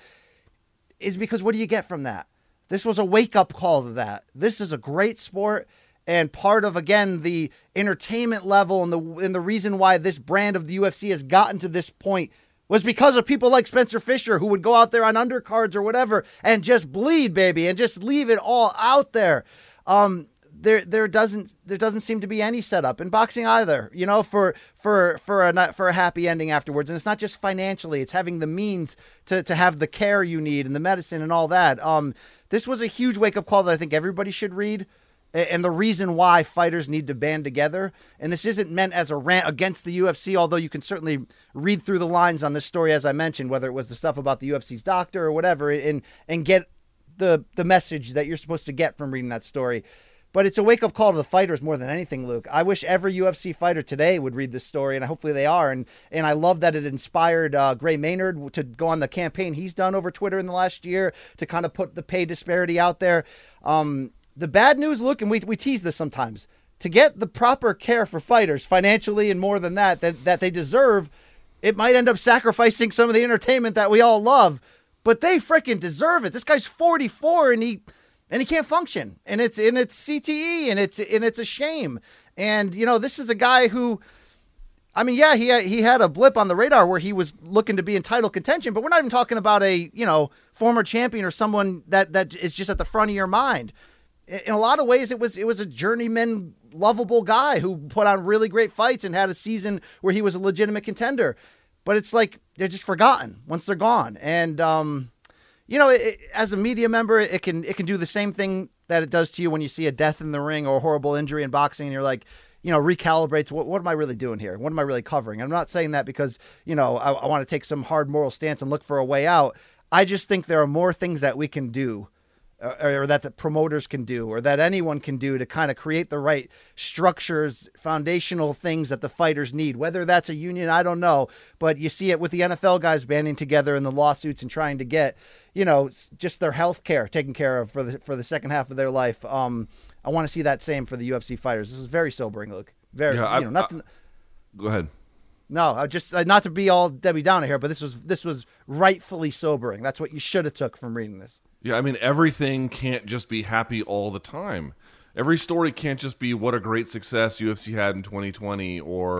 is because what do you get from that? This was a wake-up call to that. This is a great sport. And part of, again, the entertainment level and the and the reason why this brand of the U F C has gotten to this point was because of people like Spencer Fisher who would go out there on undercards or whatever and just bleed, baby, and just leave it all out there. Um, there, there doesn't, there doesn't seem to be any setup in boxing either, you know, for for for a for a happy ending afterwards. And it's not just financially; it's having the means to to have the care you need and the medicine and all that. Um, this was a huge wake up call that I think everybody should read. And the reason why fighters need to band together. And this isn't meant as a rant against the U F C, although you can certainly read through the lines on this story, as I mentioned, whether it was the stuff about the U F C's doctor or whatever, and and get the the message that you're supposed to get from reading that story. But it's a wake-up call to the fighters more than anything, Luke. I wish every U F C fighter today would read this story, and hopefully they are. And and I love that it inspired uh, Gray Maynard to go on the campaign he's done over Twitter in the last year to kind of put the pay disparity out there. Um The bad news, look, and we we tease this sometimes, to get the proper care for fighters financially and more than that, that, that they deserve, it might end up sacrificing some of the entertainment that we all love, but they freaking deserve it. This guy's forty-four and he and he can't function, and it's and it's C T E, and it's and it's a shame. And you know, this is a guy who, I mean, yeah, he had, he had a blip on the radar where he was looking to be in title contention, but we're not even talking about a, you know, former champion or someone that that is just at the front of your mind. In a lot of ways, it was it was a journeyman, lovable guy who put on really great fights and had a season where he was a legitimate contender. But it's like they're just forgotten once they're gone. And um, you know, it, as a media member, it can it can do the same thing that it does to you when you see a death in the ring or a horrible injury in boxing, and you're like, you know, recalibrates. What what am I really doing here? What am I really covering? I'm not saying that because, you know, I, I want to take some hard moral stance and look for a way out. I just think there are more things that we can do. Or, or that the promoters can do, or that anyone can do to kind of create the right structures, foundational things that the fighters need. Whether that's a union, I don't know. But you see it with the N F L guys banding together in the lawsuits and trying to get, you know, just their health care taken care of for the for the second half of their life. Um, I want to see that same for the U F C fighters. This is very sobering, Luke. Very, yeah, I, you know, not I, to, go ahead. No, I just uh, not to be all Debbie Downer here, but this was this was rightfully sobering. That's what you should have took from reading this. Yeah, I mean, everything can't just be happy all the time. Every story can't just be what a great success U F C had in twenty twenty, or,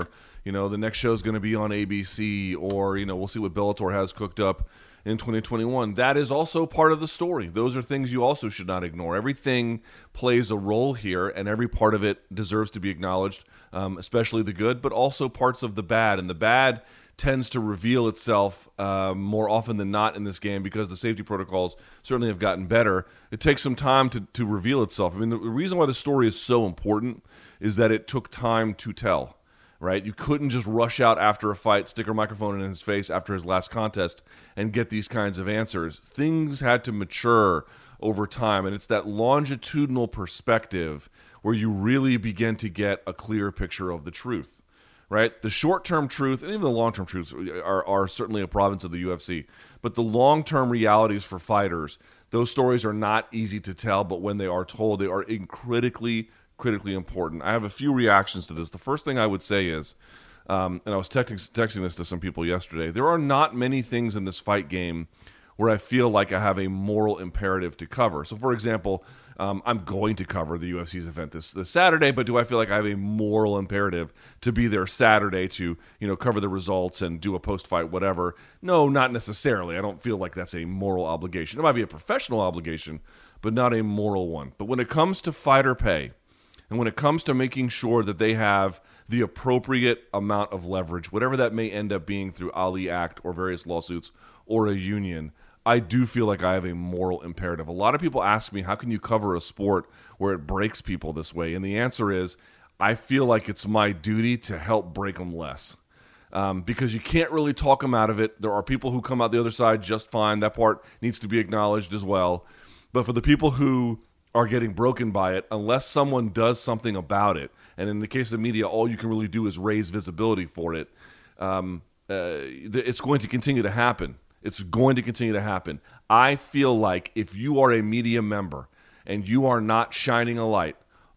You know, the next show is going to be on A B C, or, you know, we'll see what Bellator has cooked up in twenty twenty-one. That is also part of the story. Those are things you also should not ignore. Everything plays a role here, and every part of it deserves to be acknowledged, um, especially the good, but also parts of the bad. And the bad tends to reveal itself uh, more often than not in this game because the safety protocols certainly have gotten better. It takes some time to, to reveal itself. I mean, the reason why the story is so important is that it took time to tell, right? You couldn't just rush out after a fight, stick a microphone in his face after his last contest and get these kinds of answers. Things had to mature over time, and it's that longitudinal perspective where you really begin to get a clear picture of the truth. Right? The short-term truth and even the long-term truths are, are certainly a province of the U F C. But the long-term realities for fighters, those stories are not easy to tell, but when they are told, they are critically, critically important. I have a few reactions to this. The first thing I would say is, um, and I was texting, texting this to some people yesterday, there are not many things in this fight game where I feel like I have a moral imperative to cover. So, for example, Um, I'm going to cover the U F C's event this, this Saturday, but do I feel like I have a moral imperative to be there Saturday to, you know, cover the results and do a post-fight whatever? No, not necessarily. I don't feel like that's a moral obligation. It might be a professional obligation, but not a moral one. But when it comes to fighter pay, and when it comes to making sure that they have the appropriate amount of leverage, whatever that may end up being through Ali Act or various lawsuits or a union, I do feel like I have a moral imperative. A lot of people ask me, how can you cover a sport where it breaks people this way? And the answer is, I feel like it's my duty to help break them less. Um, because you can't really talk them out of it. There are people who come out the other side just fine. That part needs to be acknowledged as well. But for the people who are getting broken by it, unless someone does something about it, and in the case of the media, all you can really do is raise visibility for it, um, uh, it's going to continue to happen. It's going to continue to happen. I feel like if you are a media member and you are not shining a light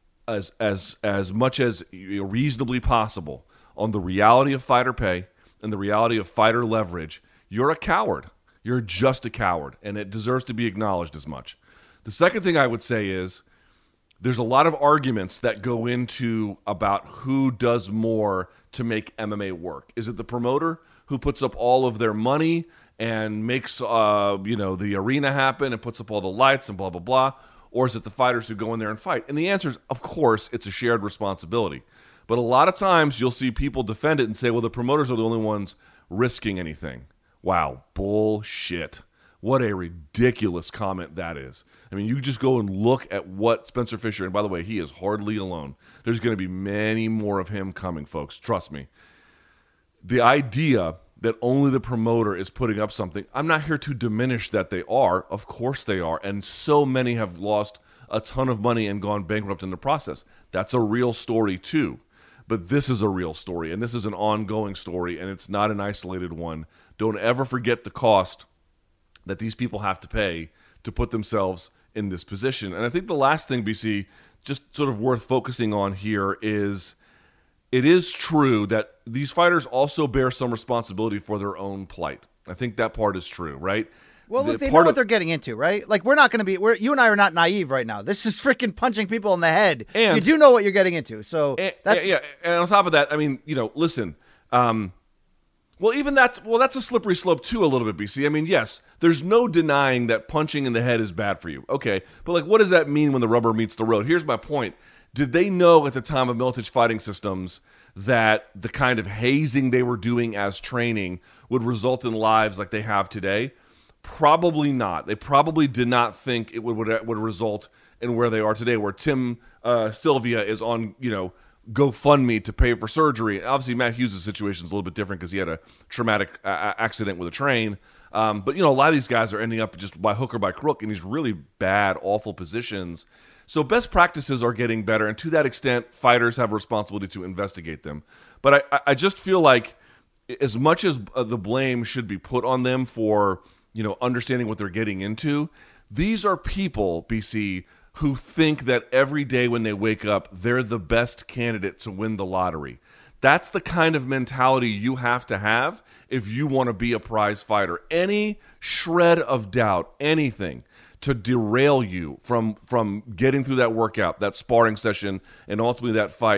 as as as much as reasonably possible on the reality of fighter pay and the reality of fighter leverage, you're a coward. You're just a coward, and it deserves to be acknowledged as much. The second thing I would say is there's a lot of arguments that go into about who does more to make M M A work. Is it the promoter who puts up all of their money and makes uh, you know, the arena happen and puts up all the lights and blah, blah, blah? Or is it the fighters who go in there and fight? And the answer is, of course, it's a shared responsibility. But a lot of times you'll see people defend it and say, well, the promoters are the only ones risking anything. Wow, bullshit. What a ridiculous comment that is. I mean, you just go and look at what Spencer Fisher, and by the way, he is hardly alone. There's going to be many more of him coming, folks. Trust me. The idea that only the promoter is putting up something, I'm not here to diminish that they are. Of course they are. And so many have lost a ton of money and gone bankrupt in the process. That's a real story too. But this is a real story, and this is an ongoing story, and it's not an isolated one. Don't ever forget the cost that these people have to pay to put themselves in this position. And I think the last thing, B C, just sort of worth focusing on here is it is true that these fighters also bear some responsibility for their own plight. I think that part is true, right? Well, look, The they know part what of- they're getting into, right? Like, we're not going to be, we're, you and I are not naive right now. This is freaking punching people in the head. And- you do know what you're getting into. So And, that's, yeah, yeah, and on top of that, I mean, you know, listen, um, well, even that's, well, that's a slippery slope too a little bit, B C. I mean, yes, there's no denying that punching in the head is bad for you. Okay, but like, what does that mean when the rubber meets the road? Here's my point. Did they know at the time of Miletich Fighting Systems that the kind of hazing they were doing as training would result in lives like they have today? Probably not. They probably did not think it would would, would result in where they are today, where Tim uh, Sylvia is on, you know, GoFundMe to pay for surgery. Obviously, Matt Hughes' situation is a little bit different because he had a traumatic uh, accident with a train. Um, but, you know, a lot of these guys are ending up just by hook or by crook in these really bad, awful positions. So best practices are getting better, and to that extent, fighters have a responsibility to investigate them. But I, I just feel like as much as the blame should be put on them for, you know, understanding what they're getting into, these are people, B C, who think that every day when they wake up, they're the best candidate to win the lottery. That's the kind of mentality you have to have if you want to be a prize fighter. Any shred of doubt, anything to derail you from, from getting through that workout, that sparring session, and ultimately that fight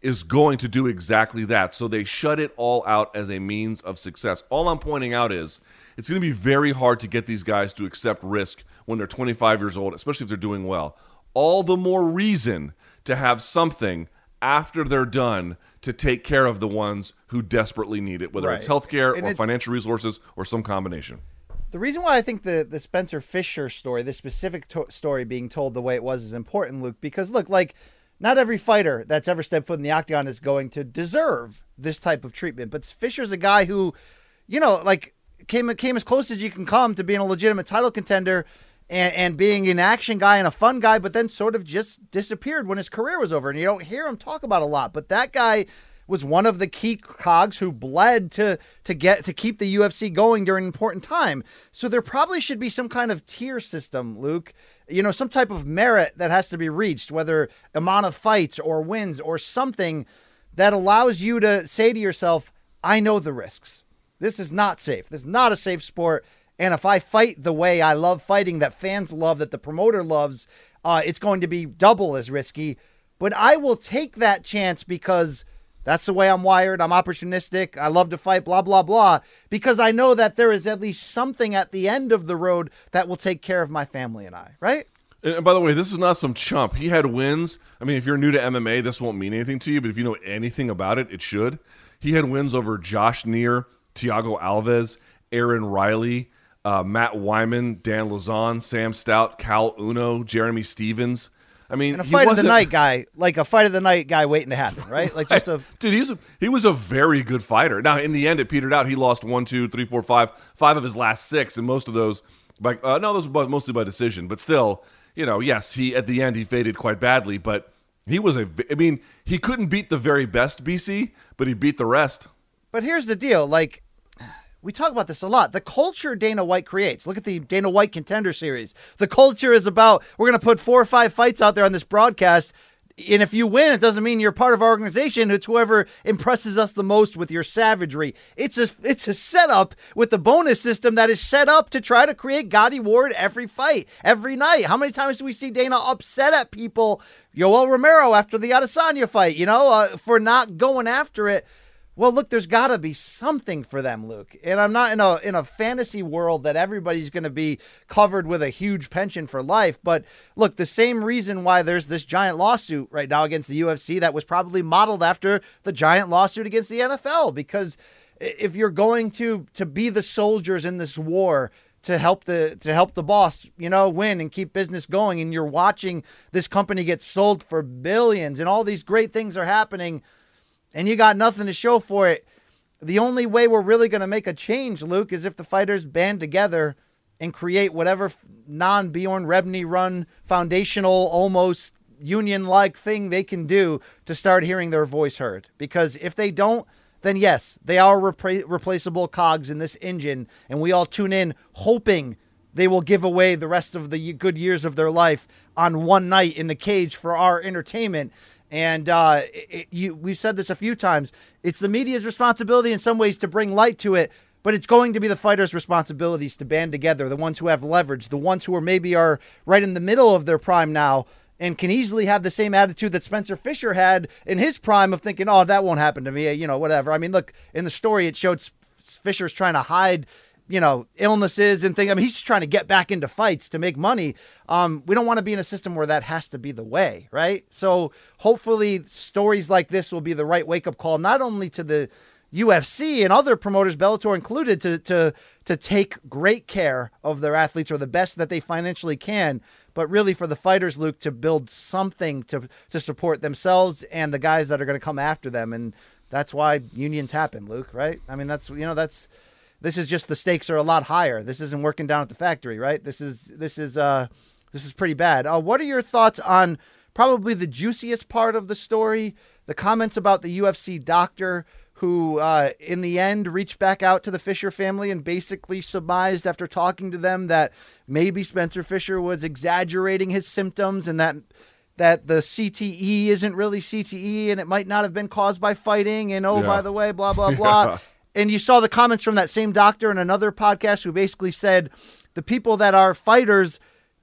is going to do exactly that. So they shut it all out as a means of success. All I'm pointing out is it's going to be very hard to get these guys to accept risk when they're twenty-five years old, especially if they're doing well. All the more reason to have something after they're done to take care of the ones who desperately need it, whether Right. it's healthcare And or it's- financial resources or some combination. The reason why I think the, the Spencer Fisher story, this specific to- story being told the way it was, is important, Luke, because look, like, not every fighter that's ever stepped foot in the octagon is going to deserve this type of treatment. But Fisher's a guy who, you know, like, came came as close as you can come to being a legitimate title contender and, and being an action guy and a fun guy, but then sort of just disappeared when his career was over. And you don't hear him talk about a lot. But that guy was one of the key cogs who bled to to get to keep the U F C going during an important time. So there probably should be some kind of tier system, Luke. You know, some type of merit that has to be reached, whether amount of fights or wins or something that allows you to say to yourself, I know the risks. This is not safe. This is not a safe sport. And if I fight the way I love fighting, that fans love, that the promoter loves, uh, it's going to be double as risky. But I will take that chance because that's the way I'm wired. I'm opportunistic. I love to fight, blah, blah, blah, because I know that there is at least something at the end of the road that will take care of my family and I, right? And by the way, this is not some chump. He had wins. I mean, if you're new to M M A, this won't mean anything to you, but if you know anything about it, it should. He had wins over Josh Neer, Thiago Alves, Aaron Riley, uh, Matt Wyman, Dan Lozon, Sam Stout, Cal Uno, Jeremy Stevens. I mean, And a he fight of the wasn't- night guy, like a fight of the night guy waiting to happen, right? Like just a Dude, he's a, he was a very good fighter. Now, in the end, it petered out. He lost one, two, three, four, five, five of his last six, and most of those, by uh, no, those were mostly by decision. But still, you know, yes, he at the end he faded quite badly. But he was a, I mean, he couldn't beat the very best B C, but he beat the rest. But here's the deal. Like, we talk about this a lot. The culture Dana White creates. Look at the Dana White Contender Series. The culture is about, we're going to put four or five fights out there on this broadcast. And if you win, it doesn't mean you're part of our organization. It's whoever impresses us the most with your savagery. It's a, it's a setup with the bonus system that is set up to try to create Gotti Ward every fight, every night. How many times do we see Dana upset at people, Yoel Romero after the Adesanya fight, you know, uh, for not going after it? Well, look, there's got to be something for them, Luke. And I'm not in a in a fantasy world that everybody's going to be covered with a huge pension for life. But look, the same reason why there's this giant lawsuit right now against the U F C that was probably modeled after the giant lawsuit against the N F L. Because if you're going to to be the soldiers in this war to help the to help the boss, you know, win and keep business going, and you're watching this company get sold for billions and all these great things are happening, and you got nothing to show for it, the only way we're really going to make a change, Luke, is if the fighters band together and create whatever non-Bjorn Rebney run, foundational, almost union-like thing they can do to start hearing their voice heard. Because if they don't, then yes, they are repra- replaceable cogs in this engine, and we all tune in hoping they will give away the rest of the good years of their life on one night in the cage for our entertainment. And uh, it, you, we've said this a few times. It's the media's responsibility in some ways to bring light to it, but it's going to be the fighters' responsibilities to band together, the ones who have leverage, the ones who are maybe are right in the middle of their prime now and can easily have the same attitude that Spencer Fisher had in his prime of thinking, oh, that won't happen to me, you know, whatever. I mean, look, in the story, it showed Fisher's trying to hide, you know, illnesses and things. I mean, he's just trying to get back into fights to make money. Um, we don't want to be in a system where that has to be the way, right? So hopefully stories like this will be the right wake-up call, not only to the U F C and other promoters, Bellator included, to to to take great care of their athletes or the best that they financially can, but really for the fighters, Luke, to build something to to support themselves and the guys that are going to come after them. And that's why unions happen, Luke, right? I mean, that's, you know, that's, this is just, the stakes are a lot higher. This isn't working down at the factory, right? This is, this is, uh, this is pretty bad. Uh, what are your thoughts on probably the juiciest part of the story? The comments about the U F C doctor who, uh, in the end, reached back out to the Fisher family and basically surmised after talking to them that maybe Spencer Fisher was exaggerating his symptoms and that that the C T E isn't really C T E and it might not have been caused by fighting. And, oh, Yeah. by the way, blah, blah, blah. Yeah. And you saw the comments from that same doctor in another podcast who basically said the people that are fighters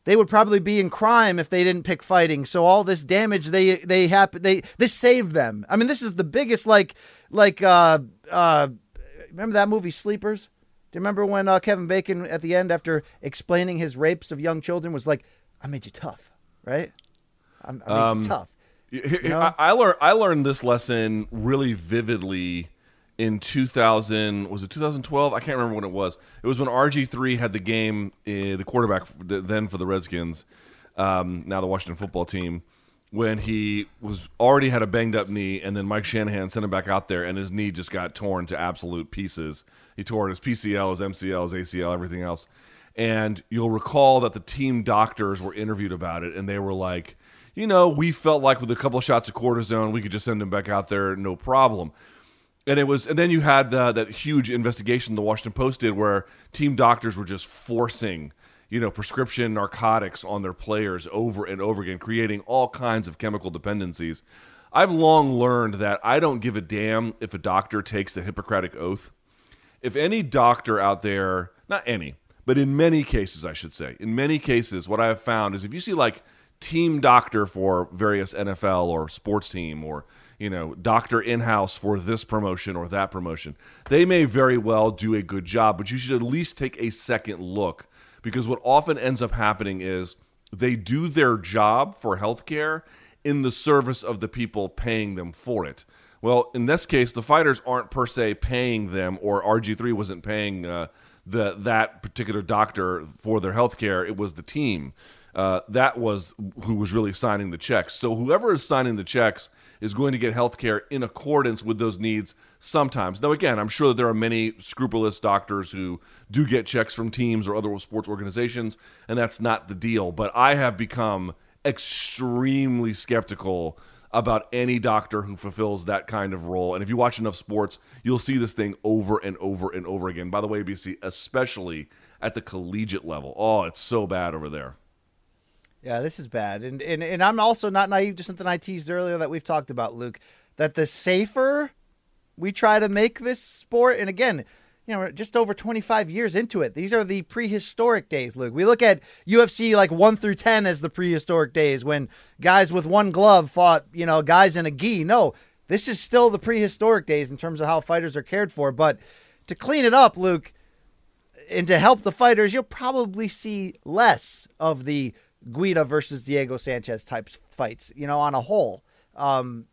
they would probably be in crime if they didn't pick fighting. So all this damage they they happen they this saved them. I mean, this is the biggest like like uh uh remember that movie Sleepers? Do you remember when uh, Kevin Bacon at the end, after explaining his rapes of young children, was like, "I made you tough, right? I'm, I made Um, you tough." Here- You know? I, I learned I learned this lesson really vividly in two thousand. Was it two thousand twelve? I can't remember when it was. It was when R G three had the game, uh, the quarterback then for the Redskins, um, now the Washington football team, when he was already had a banged up knee, and then Mike Shanahan sent him back out there, and his knee just got torn to absolute pieces. He tore his P C L, his M C L, his A C L, everything else. And you'll recall that the team doctors were interviewed about it, and they were like, you know, we felt like with a couple of shots of cortisone, we could just send him back out there, no problem. And it was, and then you had uh, that huge investigation the Washington Post did, where team doctors were just forcing, you know, prescription narcotics on their players over and over again, creating all kinds of chemical dependencies. I've long learned that I don't give a damn if a doctor takes the Hippocratic Oath. If any doctor out there, not any, but in many cases, I should say, in many cases, what I have found is if you see like team doctor for various N F L or sports team, or, you know, doctor in-house for this promotion or that promotion, they may very well do a good job, but you should at least take a second look, because what often ends up happening is they do their job for healthcare in the service of the people paying them for it. Well, in this case, the fighters aren't per se paying them, or R G three wasn't paying uh, the that particular doctor for their health care. It was the team. Uh, that was who was really signing the checks. So whoever is signing the checks is going to get health care in accordance with those needs sometimes. Now, again, I'm sure that there are many scrupulous doctors who do get checks from teams or other sports organizations, and that's not the deal. But I have become extremely skeptical about any doctor who fulfills that kind of role. And if you watch enough sports, you'll see this thing over and over and over again. By the way, B C, especially at the collegiate level. Oh, it's so bad over there. Yeah, this is bad. And, and and I'm also not naive to something I teased earlier that we've talked about, Luke, that the safer we try to make this sport, and again, you know, we're just over twenty-five years into it. These are the prehistoric days, Luke. We look at U F C like one through ten as the prehistoric days when guys with one glove fought, you know, guys in a gi. No, this is still the prehistoric days in terms of how fighters are cared for. But to clean it up, Luke, and to help the fighters, you'll probably see less of the Guida versus Diego Sanchez types fights, you know, on a whole. Um,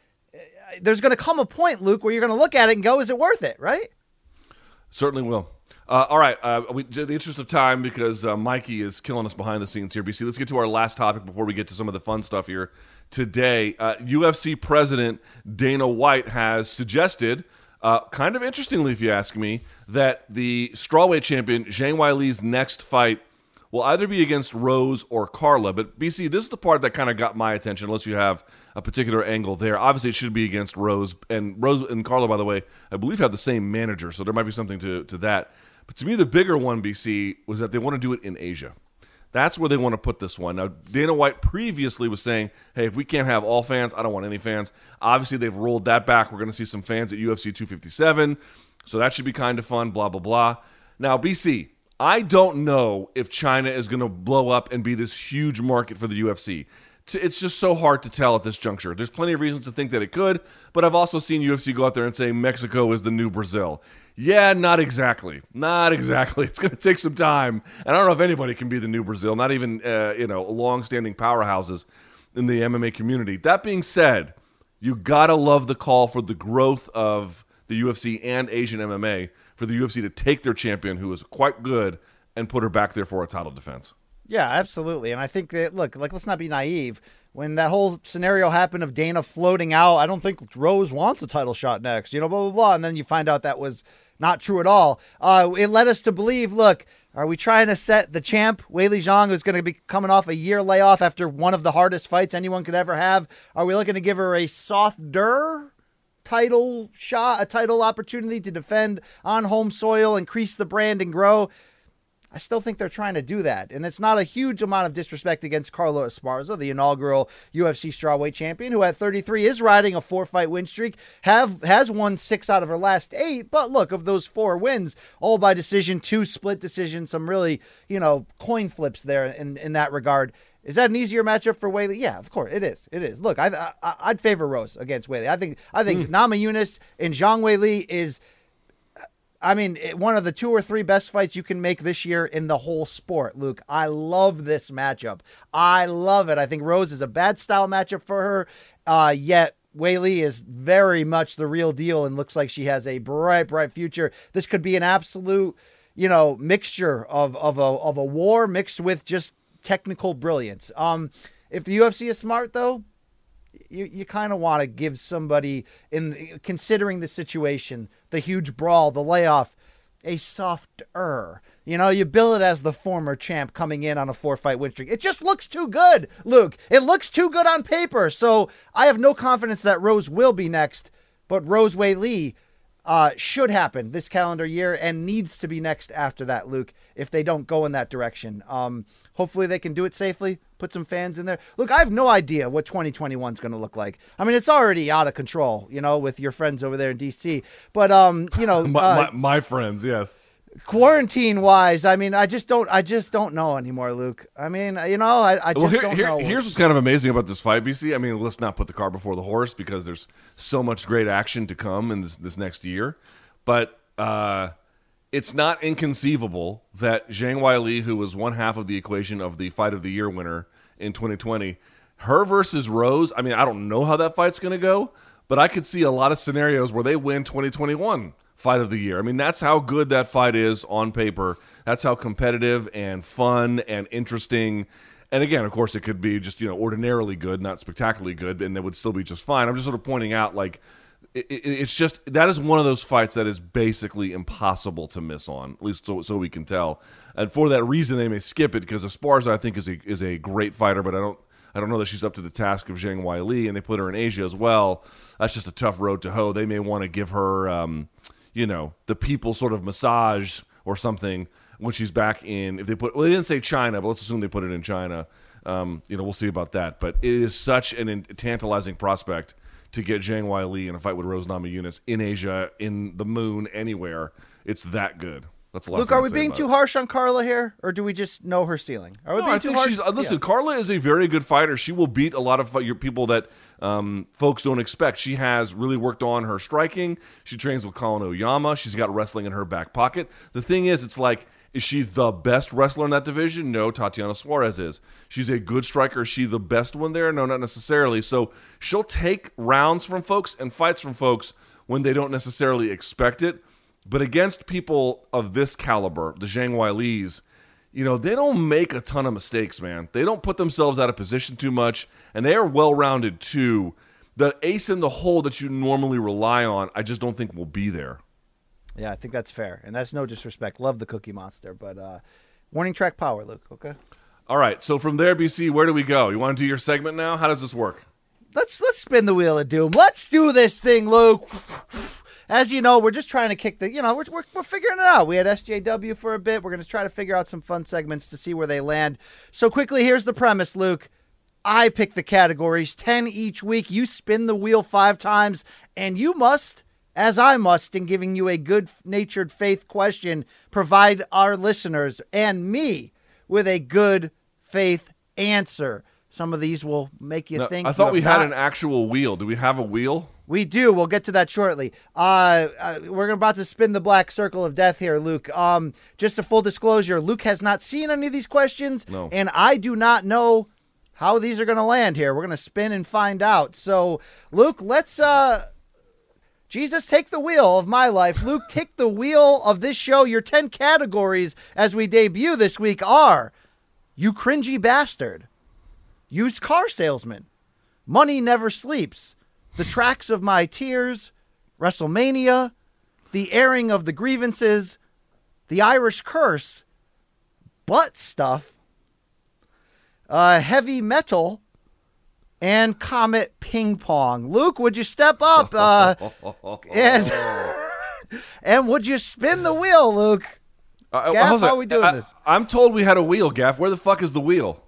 there's going to come a point, Luke, where you're going to look at it and go, is it worth it, right? Certainly will. Uh, all right, uh, we, in the interest of time, because uh, Mikey is killing us behind the scenes here, B C, let's get to our last topic before we get to some of the fun stuff here today. Uh, U F C President Dana White has suggested, uh, kind of interestingly if you ask me, that the strawweight champion Zhang Weili's next fight will either be against Rose or Carla. But, B C, this is the part that kind of got my attention, unless you have a particular angle there. Obviously, it should be against Rose. And Rose and Carla, by the way, I believe have the same manager, so there might be something to, to that. But to me, the bigger one, B C, was that they want to do it in Asia. That's where they want to put this one. Now, Dana White previously was saying, hey, if we can't have all fans, I don't want any fans. Obviously, they've rolled that back. We're going to see some fans at U F C two fifty-seven, so that should be kind of fun, blah, blah, blah. Now, B C, I don't know if China is going to blow up and be this huge market for the U F C. It's just so hard to tell at this juncture. There's plenty of reasons to think that it could, but I've also seen U F C go out there and say Mexico is the new Brazil. Yeah, not exactly. Not exactly. It's going to take some time, and I don't know if anybody can be the new Brazil, not even uh, you know, long-standing powerhouses in the M M A community. That being said, you got to love the call for the growth of the U F C and Asian M M A, for the U F C to take their champion, who is quite good, and put her back there for a title defense. Yeah, absolutely. And I think that, look, like, let's not be naive. When that whole scenario happened of Dana floating out, I don't think Rose wants a title shot next, you know, blah, blah, blah. And then you find out that was not true at all. Uh, it led us to believe, look, are we trying to set the champ, Weili Zhang, who's going to be coming off a year layoff after one of the hardest fights anyone could ever have? Are we looking to give her a softer title shot, a title opportunity to defend on home soil, increase the brand and grow? I still think they're trying to do that. And it's not a huge amount of disrespect against Carla Esparza, the inaugural U F C strawweight champion, who at thirty-three is riding a four-fight win streak, have has won six out of her last eight. But look, of those four wins, all by decision, two split decisions, some really, you know, coin flips there in, in that regard. Is that an easier matchup for Weili? Yeah, of course it is. It is. Look, I, I I'd favor Rose against Weili. I think I think mm. Namajunas and Zhang Weili is, I mean, one of the two or three best fights you can make this year in the whole sport, Luke. I love this matchup. I love it. I think Rose is a bad style matchup for her, uh, yet Weili is very much the real deal and looks like she has a bright, bright future. This could be an absolute, you know, mixture of of a of a war mixed with just technical brilliance. Um, if the U F C is smart, though, you you kind of want to give somebody, in considering the situation, the huge brawl, the layoff, a softer. You know, you bill it as the former champ coming in on a four-fight win streak. It just looks too good, Luke. It looks too good on paper. So I have no confidence that Rose will be next, but Rose Weili uh, should happen this calendar year and needs to be next after that, Luke, if they don't go in that direction. Um, hopefully they can do it safely, put some fans in there. Look, I have no idea what twenty twenty-one is going to look like. I mean, it's already out of control, you know, with your friends over there in D C. But, um, you know, my, uh, my, my friends, yes. Quarantine wise, I mean, I just don't, I just don't know anymore, Luke. I mean, you know, I, I just well, here, don't here, know. Here's what's kind of amazing about this fight, B C. I mean, let's not put the cart before the horse because there's so much great action to come in this, this next year. But uh, it's not inconceivable that Zhang Weili, who was one half of the equation of the fight of the year winner in twenty twenty, her versus Rose, I mean, I don't know how that fight's going to go, but I could see a lot of scenarios where they win twenty twenty-one fight of the year. I mean, that's how good that fight is on paper. That's how competitive and fun and interesting. And again, of course, it could be just, you know, ordinarily good, not spectacularly good, and it would still be just fine. I'm just sort of pointing out, like, it, it, it's just, that is one of those fights that is basically impossible to miss on, at least so, so we can tell. And for that reason, they may skip it because Esparza, I think, is a is a great fighter, but I don't I don't know that she's up to the task of Zhang Weili, and they put her in Asia as well. That's just a tough road to hoe. They may want to give her, um, you know, the people sort of massage or something when she's back in. If they put, well, they didn't say China, but let's assume they put it in China. Um, you know, we'll see about that. But it is such an tantalizing prospect to get Zhang Weili in a fight with Rose Namajunas in Asia, in the moon, anywhere. It's that good. That's a lot. Luke, are we being too it. harsh on Carla here, or do we just know her ceiling? Are we no, being I too think harsh? she's. Uh, listen, yeah. Carla is a very good fighter. She will beat a lot of your people that um, folks don't expect. She has really worked on her striking. She trains with Colin Oyama. She's got wrestling in her back pocket. The thing is, it's like, is she the best wrestler in that division? No, Tatiana Suarez is. She's a good striker. Is she the best one there? No, not necessarily. So she'll take rounds from folks and fights from folks when they don't necessarily expect it. But against people of this caliber, the Zhang Weilis, you know, they don't make a ton of mistakes, man. They don't put themselves out of position too much, and they are well-rounded too. The ace in the hole that you normally rely on, I just don't think will be there. Yeah, I think that's fair, and that's no disrespect. Love the Cookie Monster, but uh, warning track power, Luke, okay? All right, so from there, B C, where do we go? You want to do your segment now? How does this work? Let's let's spin the wheel of doom. Let's do this thing, Luke. As you know, we're just trying to kick the, you know, we're, we're, we're figuring it out. We had S J W for a bit. We're going to try to figure out some fun segments to see where they land. So quickly, here's the premise, Luke. I pick the categories, ten each week. You spin the wheel five times, and you must, as I must, in giving you a good-natured faith question, provide our listeners and me with a good faith answer. Some of these will make you now, think. I thought we had not- an actual wheel. Do we have a wheel? We do. We'll get to that shortly. Uh, uh, we're about to spin the black circle of death here, Luke. Um, just a full disclosure, Luke has not seen any of these questions, no. and I do not know how these are going to land here. We're going to spin and find out. So, Luke, let's... Uh, Jesus, take the wheel of my life. Luke, take the wheel of this show. Your ten categories as we debut this week are You Cringy Bastard, Used Car Salesman, Money Never Sleeps, The Tracks of My Tears, WrestleMania, The Airing of the Grievances, The Irish Curse, Butt Stuff, uh, Heavy Metal, and Comet Ping Pong. Luke, would you step up? Uh, and, and would you spin the wheel, Luke? Uh, Gaff, how's how that? are we doing I, this? I'm told we had a wheel, Gaff. Where the fuck is the wheel?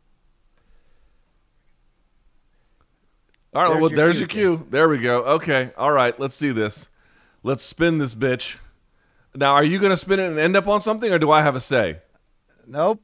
All right, There's well, your there's cue, your cue. There we go. Okay, all right, let's see this. Let's spin this bitch. Now, are you going to spin it and end up on something, or do I have a say? Nope.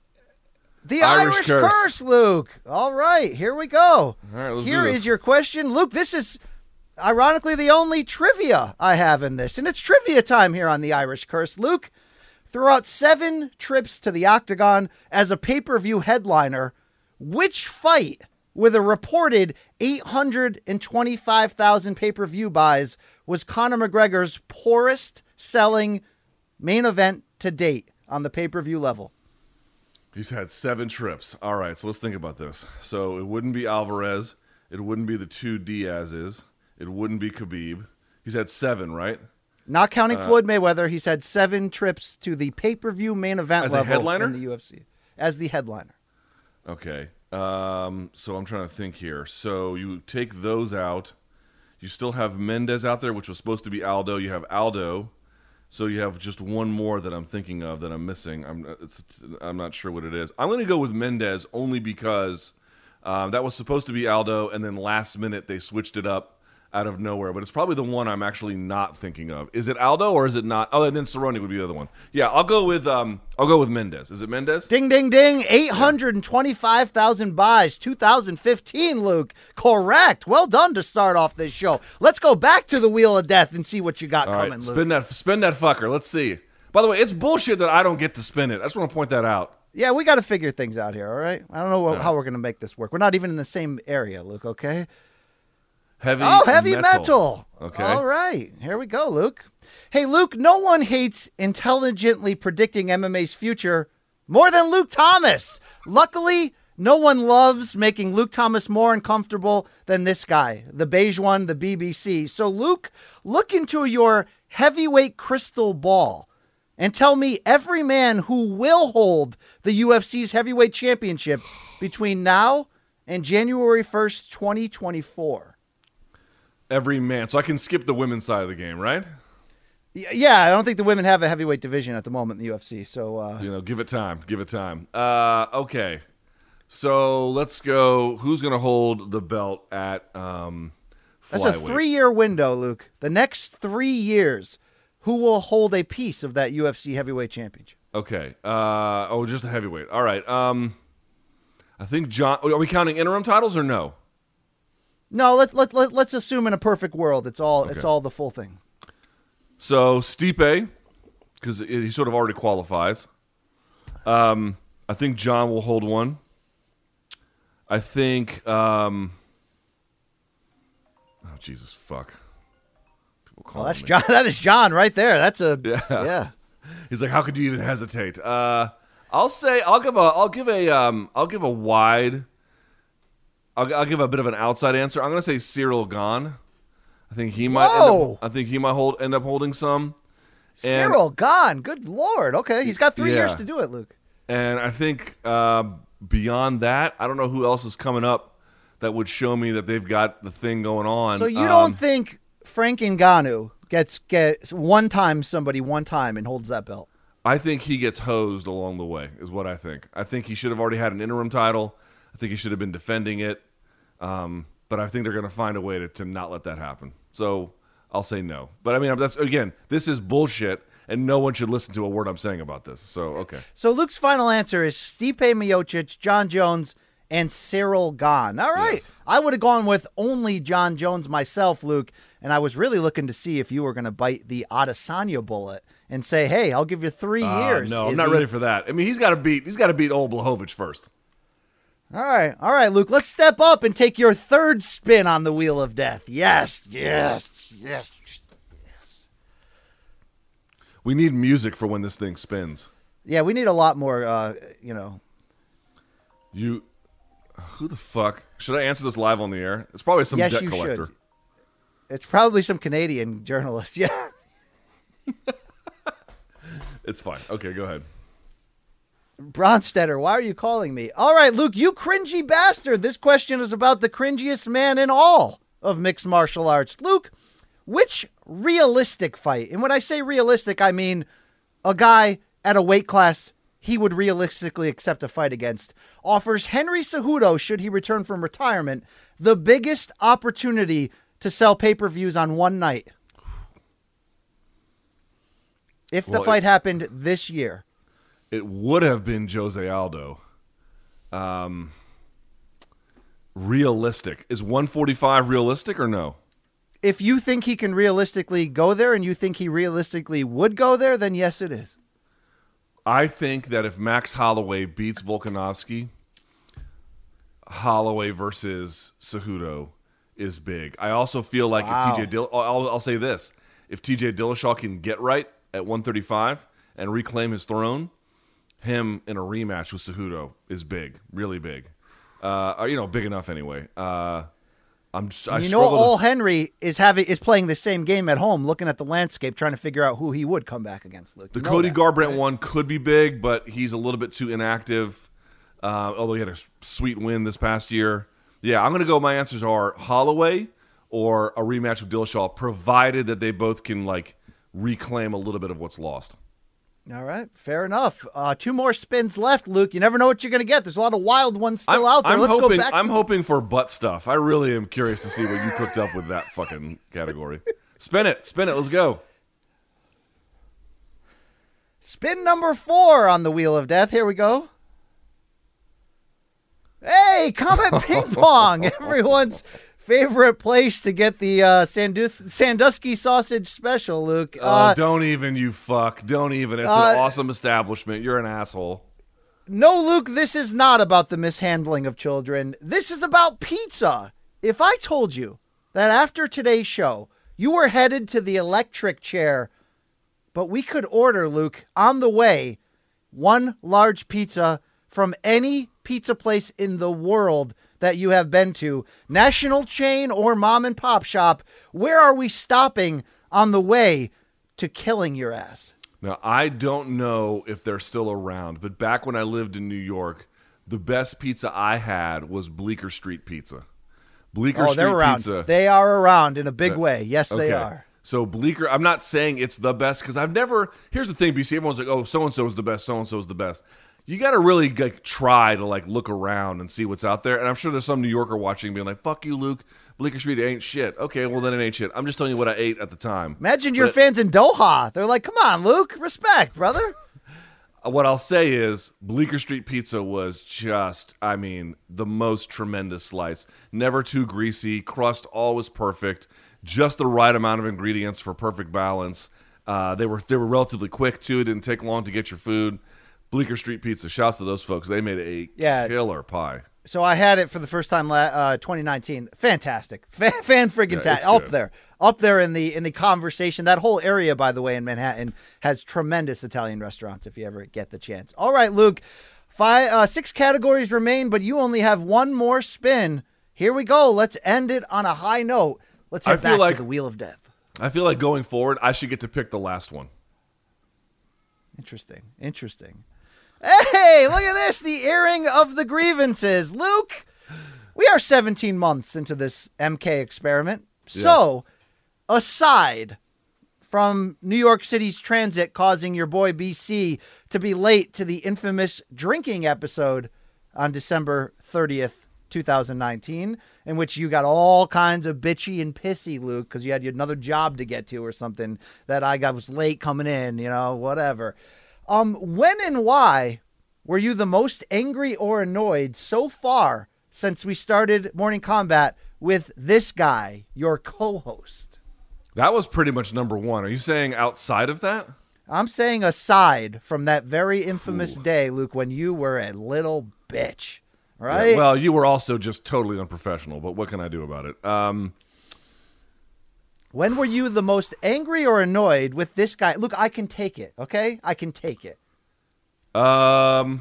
The Irish Irish, curse. curse. Luke. All right, here we go. All right, let's Here do this. is your question. Luke, this is ironically the only trivia I have in this, and it's trivia time here on the Irish Curse. Luke, throughout seven trips to the Octagon as a pay-per-view headliner, which fight with a reported eight hundred twenty-five thousand pay-per-view buys was Conor McGregor's poorest selling main event to date on the pay-per-view level? He's had seven trips. All right, so let's think about this. So it wouldn't be Alvarez. It wouldn't be the two Diaz's. It wouldn't be Khabib. He's had seven, right? Not counting Uh, Floyd Mayweather, he's had seven trips to the pay-per-view main event As a level headliner? in the U F C. As the headliner. Okay. Um, so I'm trying to think here. So you take those out. You still have Mendez out there, which was supposed to be Aldo. You have Aldo. So you have just one more that I'm thinking of that I'm missing. I'm it's, I'm not sure what it is. I'm going to go with Mendez only because um, that was supposed to be Aldo, and then last minute they switched it up out of nowhere. But it's probably the one I'm actually not thinking of. Is it Aldo or is it not? Oh, and then Cerrone would be the other one. Yeah, I'll go with um, I'll go with Mendez. Is it Mendez? Ding, ding, ding. eight hundred twenty-five thousand buys, two thousand fifteen, Luke. Correct. Well done to start off this show. Let's go back to the Wheel of Death and see what you got All coming, right, Luke. spin that, spin that fucker. Let's see. By the way, it's bullshit that I don't get to spin it. I just want to point that out. Yeah, we got to figure things out here, all right? I don't know what, how we're going to make this work. We're not even in the same area, Luke, okay? Heavy Oh, heavy metal. metal. Okay. All right. Here we go, Luke. Hey, Luke, no one hates intelligently predicting M M A's future more than Luke Thomas. Luckily, no one loves making Luke Thomas more uncomfortable than this guy, the beige one, the B B C. So, Luke, look into your heavyweight crystal ball and tell me every man who will hold the U F C's heavyweight championship between now and January first, twenty twenty-four. Every man. So I can skip the women's side of the game, right? Y- Yeah, I don't think the women have a heavyweight division at the moment in the U F C. So, uh, You know, give it time. Give it time. Uh, okay. So let's go. Who's going to hold the belt at um, that's a flyweight? three-year window, Luke. The next three years, who will hold a piece of that U F C heavyweight championship? Okay. Uh, oh, just a heavyweight. All right. Um, I think John. Are we counting interim titles or no? No, let, let, let, let's assume in a perfect world, it's all it's Okay. all the full thing. So Stipe, because he sort of already qualifies. Um, I think John will hold one. I think. Um, oh Jesus, fuck! People call Well, that's me. John. That is John right there. That's a Yeah. yeah. He's like, how could you even hesitate? Uh, I'll say, I'll give a, I'll give a, um, I'll give a wide. I'll, I'll give a bit of an outside answer. I'm going to say Cyril Gahn. I think he might. End Whoa. up, I think he might hold end up holding some. And- Cyril gone. Good Lord. Okay, he's got three Yeah. years to do it, Luke. And I think uh, beyond that, I don't know who else is coming up that would show me that they've got the thing going on. So you Um, don't think Frank Ngannou gets gets one time somebody one time and holds that belt? I think he gets hosed along the way, is what I think. I think he should have already had an interim title. I think he should have been defending it. Um, but I think they're going to find a way to, to not let that happen. So I'll say no. But I mean, that's again, this is bullshit, and no one should listen to a word I'm saying about this. So, okay. So Luke's final answer is Stipe Miocic, John Jones, and Cyril Gahn. All right. Yes. I would have gone with only John Jones myself, Luke, and I was really looking to see if you were going to bite the Adesanya bullet and say, hey, I'll give you three Uh, years. no, I'm Is not he- ready for that. I mean, he's got to beat he's got to beat old Blachowicz first. All right. All right, Luke, let's step up and take your third spin on the Wheel of Death. Yes, yes, yes. We need music for when this thing spins. Yeah, we need a lot more, uh, you know. You, who the fuck? Should I answer this live on the air? It's probably some Yes, debt you collector. should. It's probably some Canadian journalist. Yeah. It's fine. Okay, go ahead. Bronstetter, why are you calling me? All right, Luke, you cringy bastard. This question is about the cringiest man in all of mixed martial arts. Luke, which realistic fight, and when I say realistic, I mean a guy at a weight class he would realistically accept a fight against, offers Henry Cejudo, should he return from retirement, the biggest opportunity to sell pay-per-views on one night. If the Well, fight it- happened this year. It would have been Jose Aldo. Um, realistic. Is one forty-five realistic or no? If you think he can realistically go there and you think he realistically would go there, then yes, it is. I think that if Max Holloway beats Volkanovski, Holloway versus Cejudo is big. I also feel like Wow. if T J Dill, I'll, I'll say this: if T J Dillashaw can get right at one thirty-five and reclaim his throne, him in a rematch with Cejudo is big, really big. Uh, or, you know, big enough anyway. Uh, I'm just, I you know, struggle All to- Henry is having is playing the same game at home, looking at the landscape, trying to figure out who he would come back against. Luke, The You know Cody that, Garbrandt right? one could be big, but he's a little bit too inactive. Uh, although he had a s- sweet win this past year. Yeah, I'm going to go. My answers are Holloway or a rematch with Dillashaw, provided that they both can like reclaim a little bit of what's lost. All right, fair enough. Uh, two more spins left, Luke. You never know what you're going to get. There's a lot of wild ones still I'm, out there. I'm Let's hoping. go back. I'm to- hoping for butt stuff. I really am curious to see what you cooked up with that fucking category. Spin it, spin it. Let's go. Spin number four on the Wheel of Death. Here we go. Hey, Comet Ping Pong, everyone's favorite place to get the uh, Sandus- Sandusky sausage special, Luke. Oh, Uh, don't even, you fuck. Don't even. It's uh, an awesome establishment. You're an asshole. no, Luke, this is not about the mishandling of children. This is about pizza. If I told you that after today's show, you were headed to the electric chair, but we could order, Luke, on the way, one large pizza from any pizza place in the world that you have been to, national chain or mom and pop shop, where are we stopping on the way to killing your ass? Now, I don't know if they're still around, but back when I lived in New York, the best pizza I had was Bleecker Street Pizza. Bleecker Oh, Street they're around. Pizza. They are around in a big Uh, way. Yes, they okay. are. So Bleecker, I'm not saying it's the best because I've never. Here's the thing, B C. Everyone's like, "Oh, so and so is the best. So and so is the best." You got to really like try to like look around and see what's out there. And I'm sure there's some New Yorker watching, being like, "Fuck you, Luke. Bleecker Street ain't shit." Okay, well then it ain't shit. I'm just telling you what I ate at the time. Imagine your But- fans in Doha. They're like, come on, Luke. Respect, brother. What I'll say is Bleecker Street Pizza was just, I mean, the most tremendous slice. Never too greasy. Crust always perfect. Just the right amount of ingredients for perfect balance. Uh, they were they were relatively quick, too. It didn't take long to get your food. Bleecker Street Pizza. Shouts to those folks. They made a Yeah. killer pie. So I had it for the first time, la- uh, twenty nineteen. Fantastic, fan, fan friggin' Yeah, ta- it's up good. there, up there in the in the conversation. That whole area, by the way, in Manhattan has tremendous Italian restaurants. If you ever get the chance. All right, Luke, five, uh, six categories remain, but you only have one more spin. Here we go. Let's end it on a high note. Let's I head feel back like- to the Wheel of Death. I feel like going forward, I should get to pick the last one. Interesting. Interesting. Hey, look at this. The airing of the grievances. Luke, we are seventeen months into this M K experiment. So, aside from New York City's transit causing your boy B C to be late to the infamous drinking episode on December thirtieth, twenty nineteen, in which you got all kinds of bitchy and pissy, Luke, because you had another job to get to or something that I got was late coming in, you know, whatever. Um, when and why were you the most angry or annoyed so far since we started Morning Combat with this guy, your co-host? That was pretty much number one. Are you saying outside of that? I'm saying aside from that very infamous day, Luke, when you were a little bitch. All right? Yeah, well, you were also just totally unprofessional, but what can I do about it? Um, When were you the most angry or annoyed with this guy? Look, I can take it, okay? I can take it. um,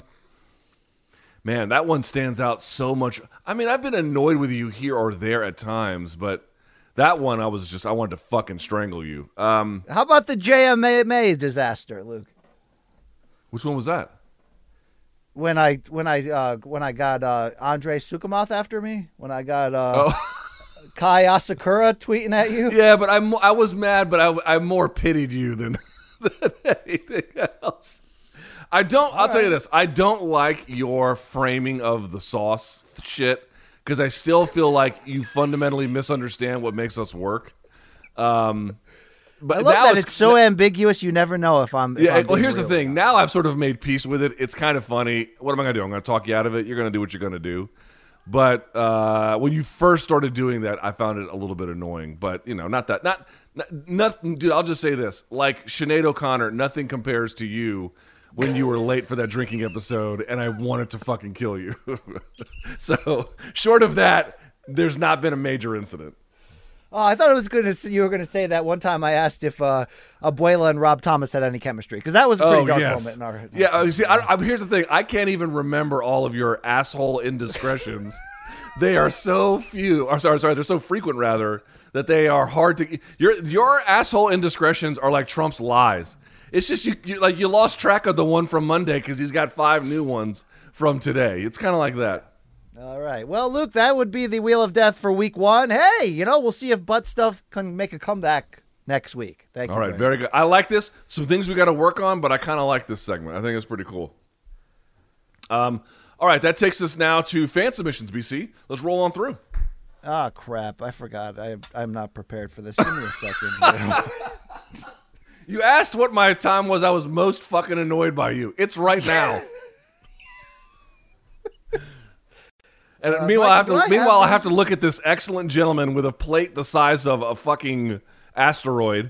man, that one stands out so much. I mean, I've been annoyed with you here or there at times, but that one I was just, I wanted to fucking strangle you. Um, How about the J M A disaster, Luke? which one was that? When I when I uh, when I got uh, Andre Sukumoth after me, when I got uh, Kai Asakura tweeting at you. Yeah, but I'm, I was mad, but I, I more pitied you than, than anything else. I don't. All I'll right. tell you this. I don't like your framing of the sauce shit because I still feel like you fundamentally misunderstand what makes us work. Um, but I love now that it's, it's so ambiguous. You never know if I'm. If yeah. I'm well, here's the thing. Or Now I've sort of made peace with it. It's kind of funny. What am I going to do? I'm going to talk you out of it. You're going to do what you're going to do. But uh, when you first started doing that, I found it a little bit annoying. But you know, not that. Not, not nothing. Dude, I'll just say this: like Sinead O'Connor, nothing compares to you. When you were late for that drinking episode and I wanted to fucking kill you. So, short of that, there's not been a major incident. Oh, I thought it was good to, you were going to say that one time I asked if uh, Abuela and Rob Thomas had any chemistry, because that was a pretty oh, dark yes. moment in our. Yeah, uh, see, I, I, here's the thing. I can't even remember all of your asshole indiscretions. They are so few. Or sorry, sorry, they're so frequent, rather, that they are hard to. Your your asshole indiscretions are like Trump's lies. It's just you, you like you lost track of the one from Monday because he's got five new ones from today. It's kind of like that. All right. Well, Luke, that would be the Wheel of Death for week one. Hey, you know, we'll see if butt stuff can make a comeback next week. Thank you. All right. Very good. I like this. Some things we got to work on, but I kind of like this segment. I think it's pretty cool. Um. All right. That takes us now to fan submissions, B C. Let's roll on through. Oh, crap. I forgot. I, I'm not prepared for this. Give me a second. You asked what my time was. I was most fucking annoyed by you. It's right now. And uh, meanwhile, Mike, I have to. I meanwhile, have I have to look at this excellent gentleman with a plate the size of a fucking asteroid,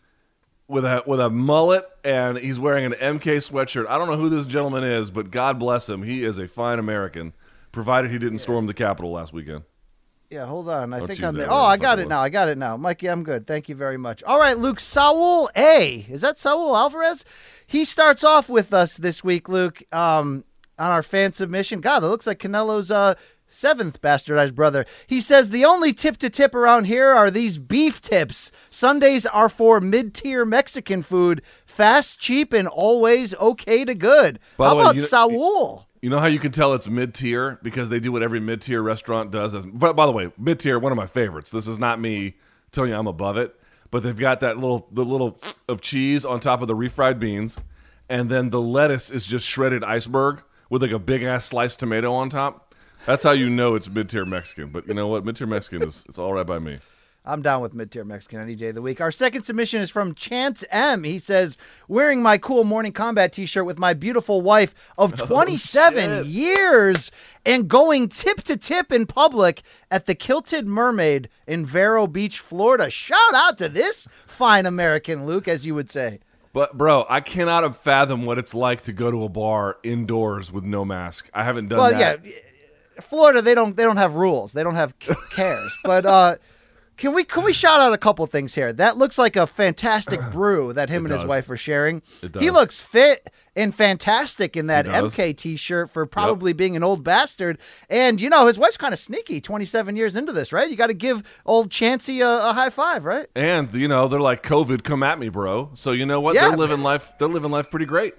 with a with a mullet, and he's wearing an M K sweatshirt. I don't know who this gentleman is, but God bless him. He is a fine American, provided he didn't yeah. storm the Capitol last weekend. Yeah, hold on. I oh, think geez, I'm there. Oh, I got it now. I got it now. Mikey, I'm good. Thank you very much. All right, Luke. Saul A. Is that Saul Alvarez? He starts off with us this week, Luke, um, on our fan submission. God, that looks like Canelo's uh, seventh bastardized brother. He says, the only tip to tip around here are these beef tips. Sundays are for mid-tier Mexican food. Fast, cheap, and always okay to good. By How way, about you, Saul? You know how you can tell it's mid-tier? Because they do what every mid-tier restaurant does. As, but by the way, mid-tier, one of my favorites. This is not me telling you I'm above it. But they've got that little the little of cheese on top of the refried beans. And then the lettuce is just shredded iceberg with like a big-ass sliced tomato on top. That's how you know it's mid-tier Mexican. But you know what? Mid-tier Mexican is it's all right by me. I'm down with mid-tier Mexican any day of the week. Our second submission is from Chance M. He says, wearing my cool Morning Combat t-shirt with my beautiful wife of twenty-seven oh, years and going tip to tip in public at the Kilted Mermaid in Vero Beach, Florida. Shout out to this fine American, Luke, as you would say. But, bro, I cannot fathom what it's like to go to a bar indoors with no mask. I haven't done well, that. Well, yeah, Florida, they don't they don't have rules. They don't have cares. But, uh... Can we can we shout out a couple things here? That looks like a fantastic brew that him It and his does. wife are sharing. It does. He looks fit and fantastic in that He M does. K t-shirt for probably yep. being an old bastard. And, you know, his wife's kind of sneaky twenty-seven years into this, right? You got to give old Chancey a, a high five, right? And, you know, they're like, COVID, come at me, bro. So, you know what? Yeah. They're living life. They're living life pretty great.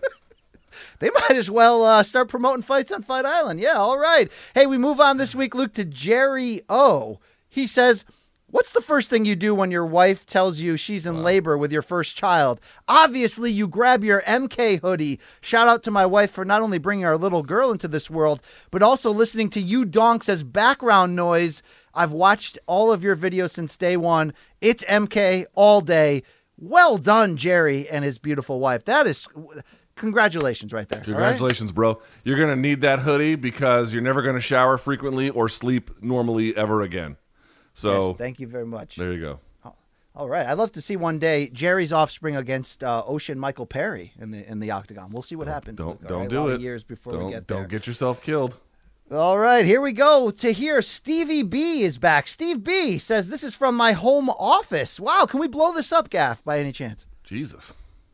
They might as well uh, start promoting fights on Fight Island. Yeah, all right. Hey, we move on this week, Luke, to Jerry O. He says, what's the first thing you do when your wife tells you she's in wow. labor with your first child? Obviously, you grab your M K hoodie. Shout out to my wife for not only bringing our little girl into this world, but also listening to you donks as background noise. I've watched all of your videos since day one. It's M K all day. Well done, Jerry and his beautiful wife. That is... Congratulations right there. Congratulations, right? Bro. You're going to need that hoodie because you're never going to shower frequently or sleep normally ever again. So yes, thank you very much. There you go. All right. I'd love to see one day Jerry's offspring against uh, Ocean Michael Perry in the in the octagon. We'll see what don't, happens. Don't, Luke, don't right? do it. Years before don't, we get there. Don't get yourself killed. All right. Here we go to hear Stevie B is back. Steve B says, this is from my home office. Wow. Can we blow this up, Gaff, by any chance? Jesus.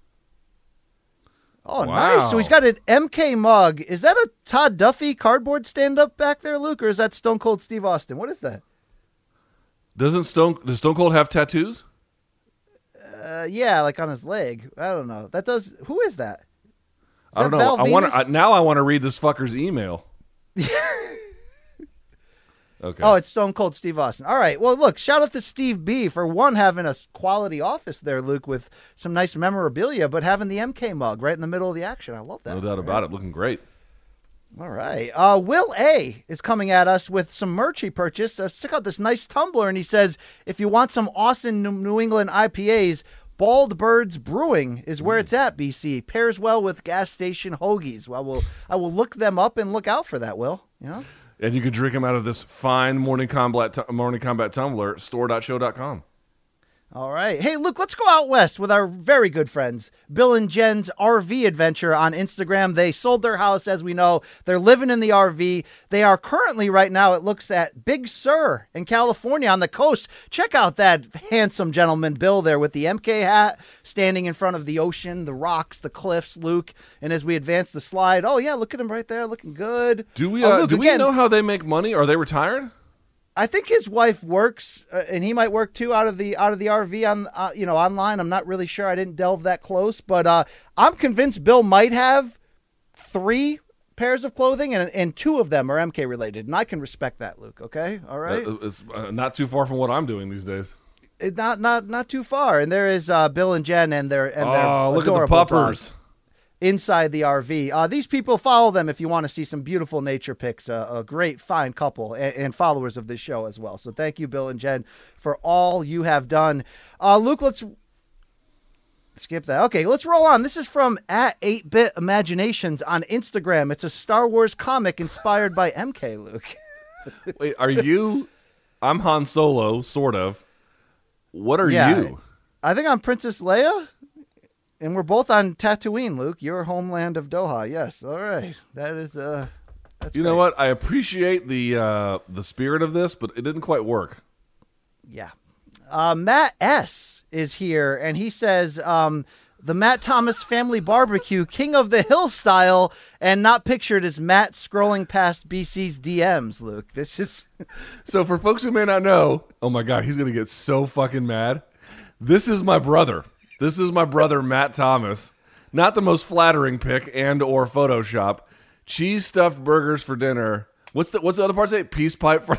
Oh, wow. Nice. So he's got an M K mug. Is that a Todd Duffy cardboard stand-up back there, Luke, or is that Stone Cold Steve Austin? What is that? Doesn't Stone does Stone Cold have tattoos? Uh, yeah, like on his leg. I don't know. That does. Who is that? Is I don't that know. Val I want Venus? now. I want to read this fucker's email. Okay. Oh, it's Stone Cold Steve Austin. All right. Well, look, shout out to Steve B for one, having a quality office there, Luke, with some nice memorabilia, but having the M K mug right in the middle of the action. I love that. No doubt about it. Looking great. All right. Uh, Will A is coming at us with some merch he purchased. Uh, check out this nice tumbler, and he says, if you want some awesome New England I P As, Bald Birds Brewing is where it's at, B C. Pairs well with gas station hoagies. Well, I will, I will look them up and look out for that, Will. You know? And you can drink them out of this fine Morning Combat, t- morning combat tumbler, store dot show dot com. All right. Hey, Luke, let's go out west with our very good friends, Bill and Jen's R V Adventure on Instagram. They sold their house, as we know. They're living in the R V. They are currently, right now, it looks at Big Sur in California on the coast. Check out that handsome gentleman, Bill, there with the M K hat, standing in front of the ocean, the rocks, the cliffs, Luke. And as we advance the slide, oh, yeah, look at him right there, looking good. Do we, uh, uh, Luke, do we again, know how they make money? Are they retired? I think his wife works, uh, and he might work too out of the out of the R V on uh, you know online. I'm not really sure. I didn't delve that close, but uh, I'm convinced Bill might have three pairs of clothing, and and two of them are M K related, and I can respect that, Luke. Okay, all right. Uh, it's uh, not too far from what I'm doing these days. It, not not not too far. And there is uh, Bill and Jen and their and their oh, look at the adorable puppers. dog inside the R V. Uh, these people, follow them if you want to see some beautiful nature pics. Uh, a great, fine couple and, and followers of this show as well. So thank you, Bill and Jen, for all you have done. Uh, Luke, let's skip that. Okay, let's roll on. This is from at eight bit Imaginations on Instagram. It's a Star Wars comic inspired by M K, Luke. Wait, are you? I'm Han Solo, sort of. What are Yeah, you? I think I'm Princess Leia. And we're both on Tatooine, Luke, your homeland of Doha. Yes, all right. That is, uh, that's You know great. what? I appreciate the uh, the spirit of this, but it didn't quite work. Yeah. Uh, Matt S. is here, and he says, um, the Matt Thomas Family Barbecue, King of the Hill style, and not pictured as Matt scrolling past B C's D Ms, Luke. This is... So for folks who may not know, oh my God, he's going to get so fucking mad. This is my brother. This is my brother, Matt Thomas. Not the most flattering pic and or Photoshop. Cheese stuffed burgers for dinner. What's the what's the other part say? Peace pipe for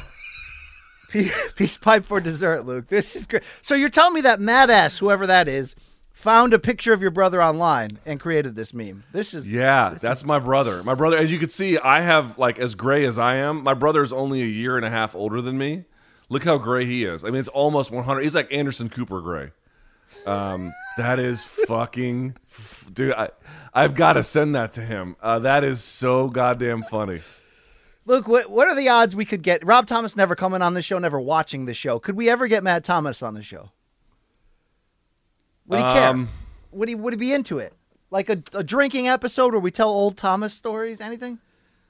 Peace pipe for dessert, Luke. This is great. So you're telling me that Matt S., whoever that is, found a picture of your brother online and created this meme. This is Yeah, this that's is, my brother. My brother, as you can see, I have like as gray as I am. My brother is only a year and a half older than me. Look how gray he is. I mean, it's almost one hundred. He's like Anderson Cooper gray. Um, that is fucking, dude. I, I've got to send that to him. Uh, that is so goddamn funny. Luke, what what are the odds we could get Rob Thomas never coming on the show, never watching the show? Could we ever get Matt Thomas on the show? Would he care? Um, Would he would he be into it? Like a, a drinking episode where we tell old Thomas stories? Anything?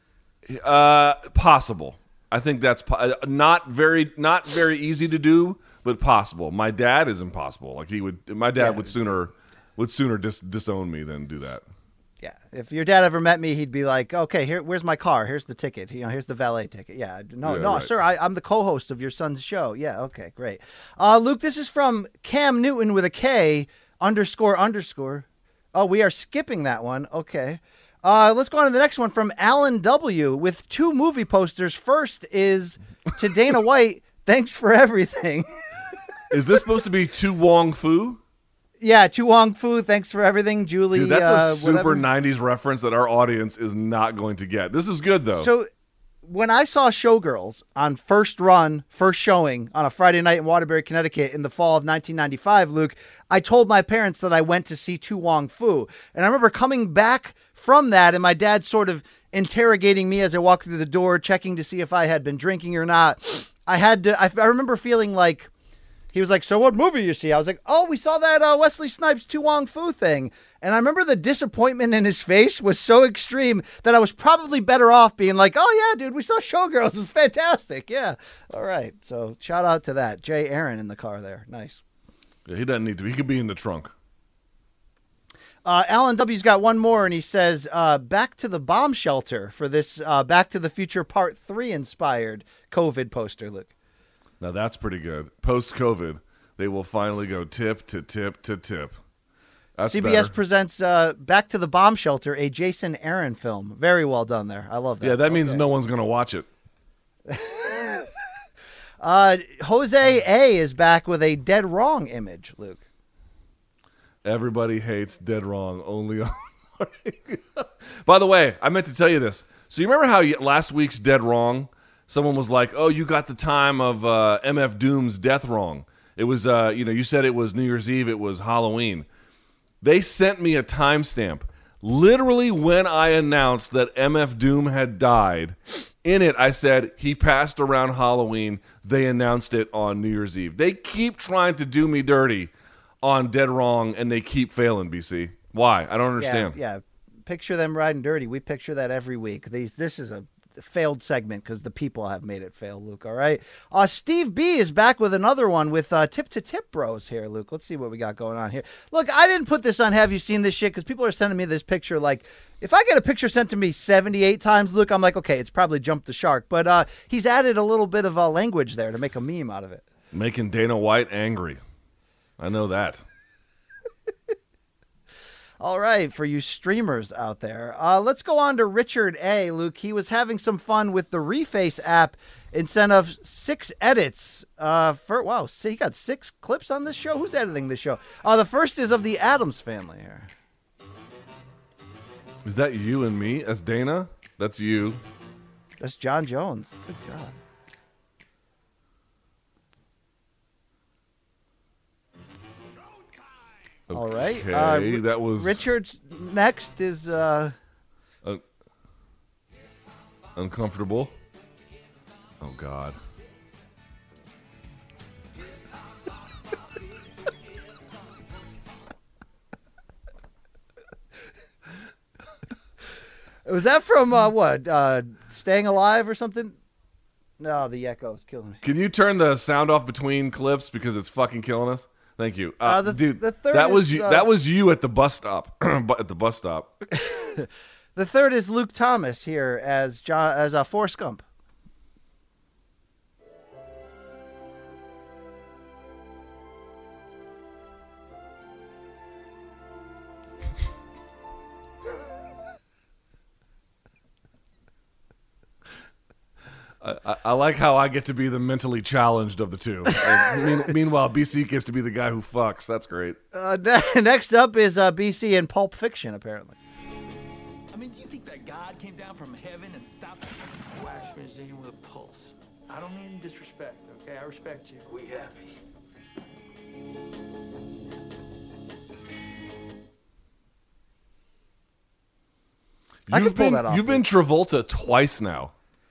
Uh, possible. I think that's po- uh, not very not very easy to do, but possible. My dad is impossible. Like he would, my dad Yeah. would sooner would sooner dis- disown me than do that. Yeah. If your dad ever met me, he'd be like, "Okay, here, where's my car? Here's the ticket. You know, here's the valet ticket." Yeah. No, Yeah, no, right. sir. I, I'm the co-host of your son's show. Yeah. Okay. Great. Uh, Luke, this is from Cam Newton with a K underscore underscore. Oh, we are skipping that one. Okay. Uh, let's go on to the next one from Alan W. with two movie posters. First is to Dana White. Thanks for everything. Is this supposed to be Tu Wong Fu? Yeah, Tu Wong Fu. Thanks for everything, Julie. Dude, that's uh, a super whatever. nineties reference that our audience is not going to get. This is good though. So when I saw Showgirls on first run, first showing on a Friday night in Waterbury, Connecticut in the fall of nineteen ninety-five, Luke, I told my parents that I went to see Tu Wong Fu. And I remember coming back from that and my dad sort of interrogating me as I walked through the door, checking to see if I had been drinking or not. I had to, I, I remember feeling like, he was like, "So what movie you see?" I was like, "Oh, we saw that uh, Wesley Snipes Tu Wong Fu thing." And I remember the disappointment in his face was so extreme that I was probably better off being like, "Oh yeah, dude, we saw Showgirls. It was fantastic." Yeah. All right. So shout out to that. Jay Aaron in the car there. Nice. Yeah, he doesn't need to. He could be in the trunk. Uh, Alan W's got one more, and he says, uh, back to the bomb shelter for this uh, Back to the Future Part three inspired COVID poster, Luke. Now that's pretty good. Post COVID, they will finally go tip to tip to tip. That's C B S better. presents uh, Back to the Bomb Shelter, a Jason Aaron film. Very well done there. I love that. Yeah, that means Okay. no one's going to watch it. Uh, Jose A is back with a dead wrong image, Luke. Everybody hates Dead Wrong. Only on By the way, I meant to tell you this. So you remember how you, last week's Dead Wrong, someone was like, "Oh, you got the time of uh, M F Doom's death wrong." It was, uh, you know, you said it was New Year's Eve. It was Halloween. They sent me a timestamp. Literally, when I announced that M F Doom had died, in it I said he passed around Halloween. They announced it on New Year's Eve. They keep trying to do me dirty on Dead Wrong, and they keep failing, B C. Why? I don't understand. Yeah, yeah. Picture them riding dirty. We picture that every week. These, this is a failed segment because the people have made it fail, Luke, all right? Uh, Steve B is back with another one with uh, Tip to Tip Bros here, Luke. Let's see what we got going on here. Look, I didn't put this on Have You Seen This Shit because people are sending me this picture like, if I get a picture sent to me seventy-eight times, Luke, I'm like, okay, it's probably jumped the shark. But uh, he's added a little bit of uh, language there to make a meme out of it. Making Dana White angry. I know that. All right, for you streamers out there. Uh, let's go on to Richard A. Luke, he was having some fun with the Reface app and sent us six edits. Uh, for Wow, so he got six clips on this show? Who's editing this show? Uh, the first is of the Addams Family here. Is that you and me as Dana? That's you. That's John Jones. Good God. Okay, All right. Uh, that was Richard's next is uh, un- uncomfortable. Oh God. Was that from uh, what? Uh, Staying Alive or something? No, the echo's killing me. Can you turn the sound off between clips because it's fucking killing us? Thank you, uh, Uh, the- dude. the third that was is, you. uh, that was you at the bus stop. But at the bus stop. The third is Luke Thomas here as John as uh, Forrest Gump. I, I like how I get to be the mentally challenged of the two. And mean, meanwhile, B C gets to be the guy who fucks. That's great. Uh, next up is uh, B C in Pulp Fiction, apparently. I mean, do you think that God came down from heaven and stopped a wax machine with a pulse? I don't mean disrespect, okay? I respect you. We happy. I You've can pull been, that off, You've been Travolta twice now.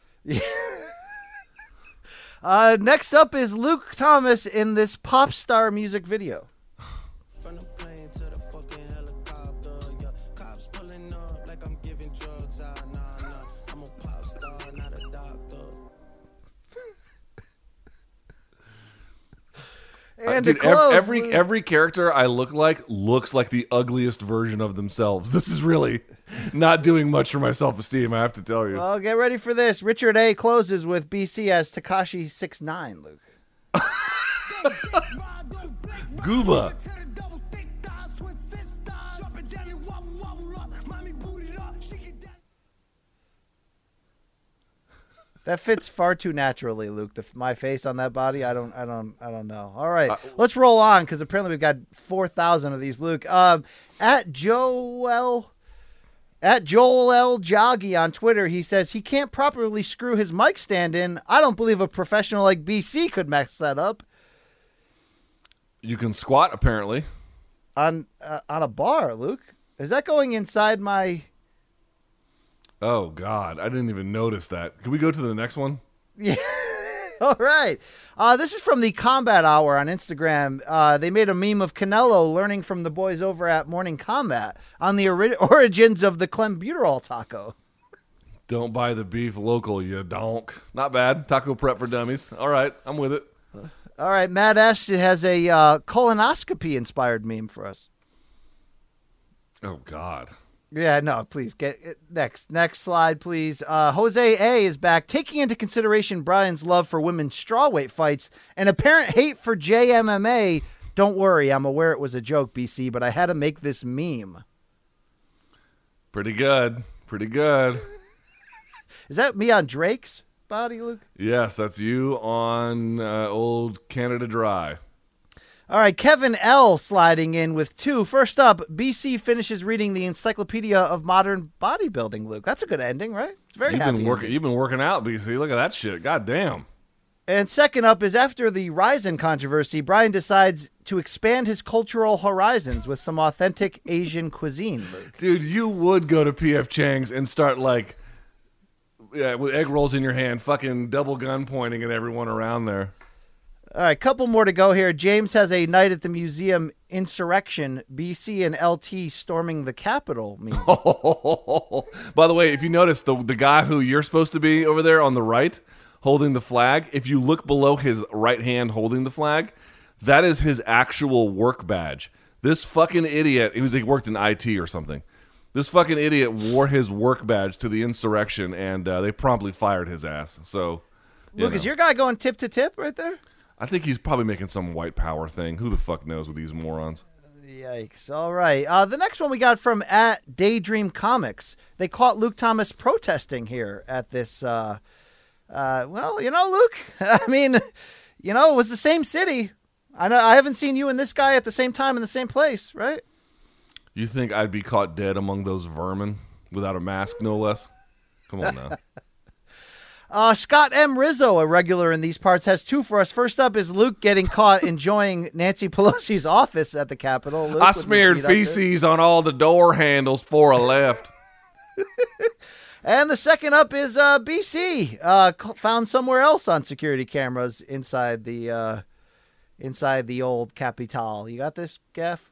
Uh, next up is Luke Thomas in this pop star music video. From the plane to the fucking helicopter, yeah. Cops pulling up like I'm giving drugs. Ah, nah, nah. I'm a pop star, not a doctor. And Dude, to close, ev- every Luke- every character I look like looks like the ugliest version of themselves. This is really not doing much for my self esteem. I have to tell you. Well, get ready for this. Richard A closes with B C as Tekashi six nine, Luke. Gooba. That fits far too naturally, Luke. The, my face on that body, I don't, I don't, I don't know. All right, let's roll on because apparently we've got four thousand of these, Luke. Um, at Joel, at Joel L. Joggy on Twitter, he says he can't properly screw his mic stand in. I don't believe a professional like B C could mess that up You can squat, apparently. on uh, on a bar, Luke. Is that going inside my? Oh, God. I didn't even notice that. Can we go to the next one? Yeah. All right. Uh, this is from the Combat Hour on Instagram. Uh, they made a meme of Canelo learning from the boys over at Morning Combat on the ori- origins of the clenbuterol taco. Don't buy the beef local, you donk. Not bad. Taco prep for dummies. All right. I'm with it. All right. Matt S. has a uh, colonoscopy-inspired meme for us. Oh, God. Yeah, no, please get it. Next. Next slide, please. Uh, Jose A is back, taking into consideration Brian's love for women's strawweight fights and apparent hate for J M M A. Don't worry, I'm aware it was a joke, B C, but I had to make this meme. Pretty good. Pretty good. Is that me on Drake's? body, Luke? Yes, that's you on uh, old Canada Dry. All right, Kevin L. sliding in with two. First up, B C finishes reading the Encyclopedia of Modern Bodybuilding, Luke. That's a good ending, right? It's very You've happy been working. ending. You've been working out, B C. Look at that shit. God damn. And second up is after the Ryzen controversy, Brian decides to expand his cultural horizons with some authentic Asian cuisine, Luke. Dude, you would go to P F Chang's and start like, yeah, with egg rolls in your hand, fucking double gun pointing at everyone around there. All right, couple more to go here. James has a night at the museum insurrection. B C and L T storming the Capitol. Meeting. By the way, if you notice, the the guy who you're supposed to be over there on the right holding the flag, if you look below his right hand holding the flag, that is his actual work badge. This fucking idiot, he was he worked in I T or something. This fucking idiot wore his work badge to the insurrection, and uh, they promptly fired his ass. So, you Luke, know. is your guy going tip to tip right there? I think he's probably making some white power thing. Who the fuck knows with these morons? Yikes. All right. Uh, the next one we got from at Daydream Comics. They caught Luke Thomas protesting here at this. Uh, uh, well, you know, Luke, I mean, you know, it was the same city. I know I haven't seen you and this guy at the same time in the same place, right? You think I'd be caught dead among those vermin without a mask, no less? Come on now. Uh, Scott M. Rizzo, a regular in these parts, has two for us. First up is Luke getting caught enjoying Nancy Pelosi's office at the Capitol. Luke, I with smeared his feet up there. feces on all the door handles before I left. And the second up is uh, B C, uh, c- found somewhere else on security cameras inside the uh, inside the old Capitol. You got this, Gaff?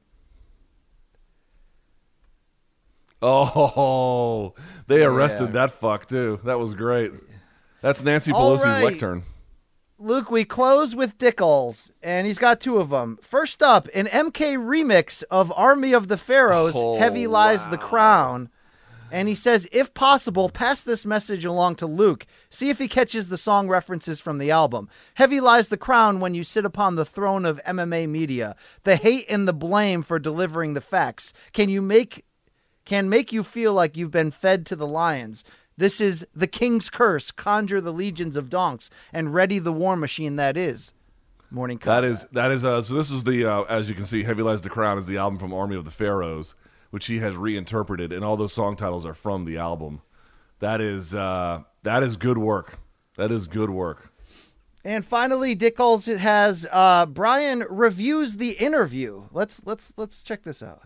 Oh, they arrested Yeah. that fuck, too. That was great. That's Nancy All Pelosi's right. lectern. Luke, we close with Dickles, and he's got two of them. First up, an M K remix of Army of the Pharaohs, Oh, Heavy Lies the wow. Crown. And he says, if possible, pass this message along to Luke. See if he catches the song references from the album. Heavy lies the crown when you sit upon the throne of M M A media. The hate and the blame for delivering the facts. Can you make, can make you feel like you've been fed to the lions. This is the king's curse. Conjure the legions of donks and ready the war machine that is. Morning That Combat. is, that is, uh, so this is the, uh, as you can see, Heavy Lies the Crown is the album from Army of the Pharaohs, which he has reinterpreted, and all those song titles are from the album. That is, uh, that is good work. That is good work. And finally, Dickles has uh, Brian reviews the interview. Let's let's let's check this out.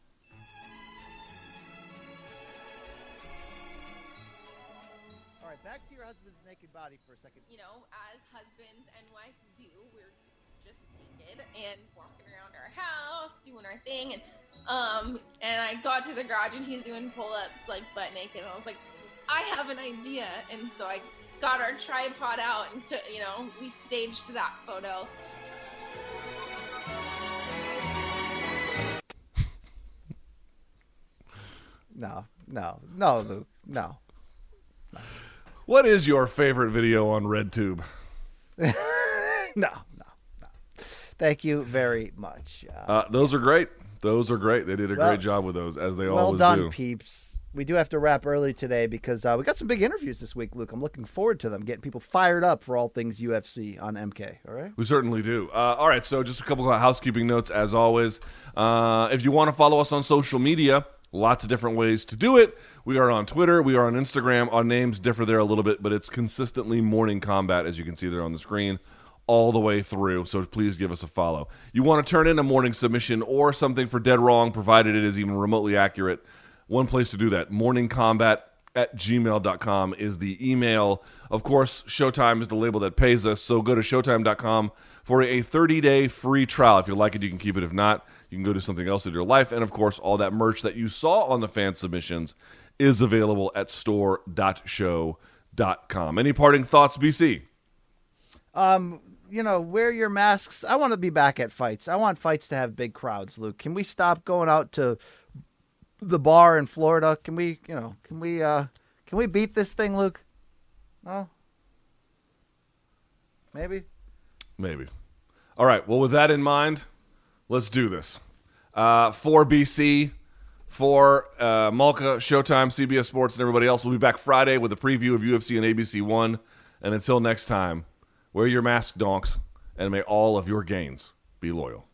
All right, back to your husband's naked body for a second. You know, as husbands and wives do, we're just naked and walking around our house, doing our thing, and um, and I got to the garage and he's doing pull-ups like butt naked, and I was like, I have an idea, and so I got our tripod out and to, you know, we staged that photo. No, no, no, Luke, no. What is your favorite video on RedTube? no, no, no. Thank you very much. Uh, Uh, those are great. Those are great. They did a Well- great job with those, as they well always done, do. peeps. We do have to wrap early today because uh, we got some big interviews this week, Luke. I'm looking forward to them, getting people fired up for all things U F C on M K. All right. We certainly do. Uh, all right, so just a couple of housekeeping notes, as always. Uh, if you want to follow us on social media, lots of different ways to do it. We are on Twitter. We are on Instagram. Our names differ there a little bit, but it's consistently Morning Combat, as you can see there on the screen, all the way through. So please give us a follow. You want to turn in a morning submission or something for Dead Wrong, provided it is even remotely accurate. One place to do that, morningcombat at gmail dot com is the email. Of course, Showtime is the label that pays us, so go to showtime dot com for a thirty-day free trial. If you like it, you can keep it. If not, you can go do something else with your life. And, of course, all that merch that you saw on the fan submissions is available at store dot show dot com. Any parting thoughts, B C? Um, you know, wear your masks. I want to be back at fights. I want fights to have big crowds, Luke. Can we stop going out to the bar in Florida? Can we, you know, can we, uh, can we beat this thing, Luke? No? Maybe? Maybe. All right. Well, with that in mind, let's do this. Uh, for B C, For uh, Malka, Showtime, C B S Sports, and everybody else, we'll be back Friday with a preview of U F C and A B C one. And until next time, wear your mask, donks, and may all of your gains be loyal.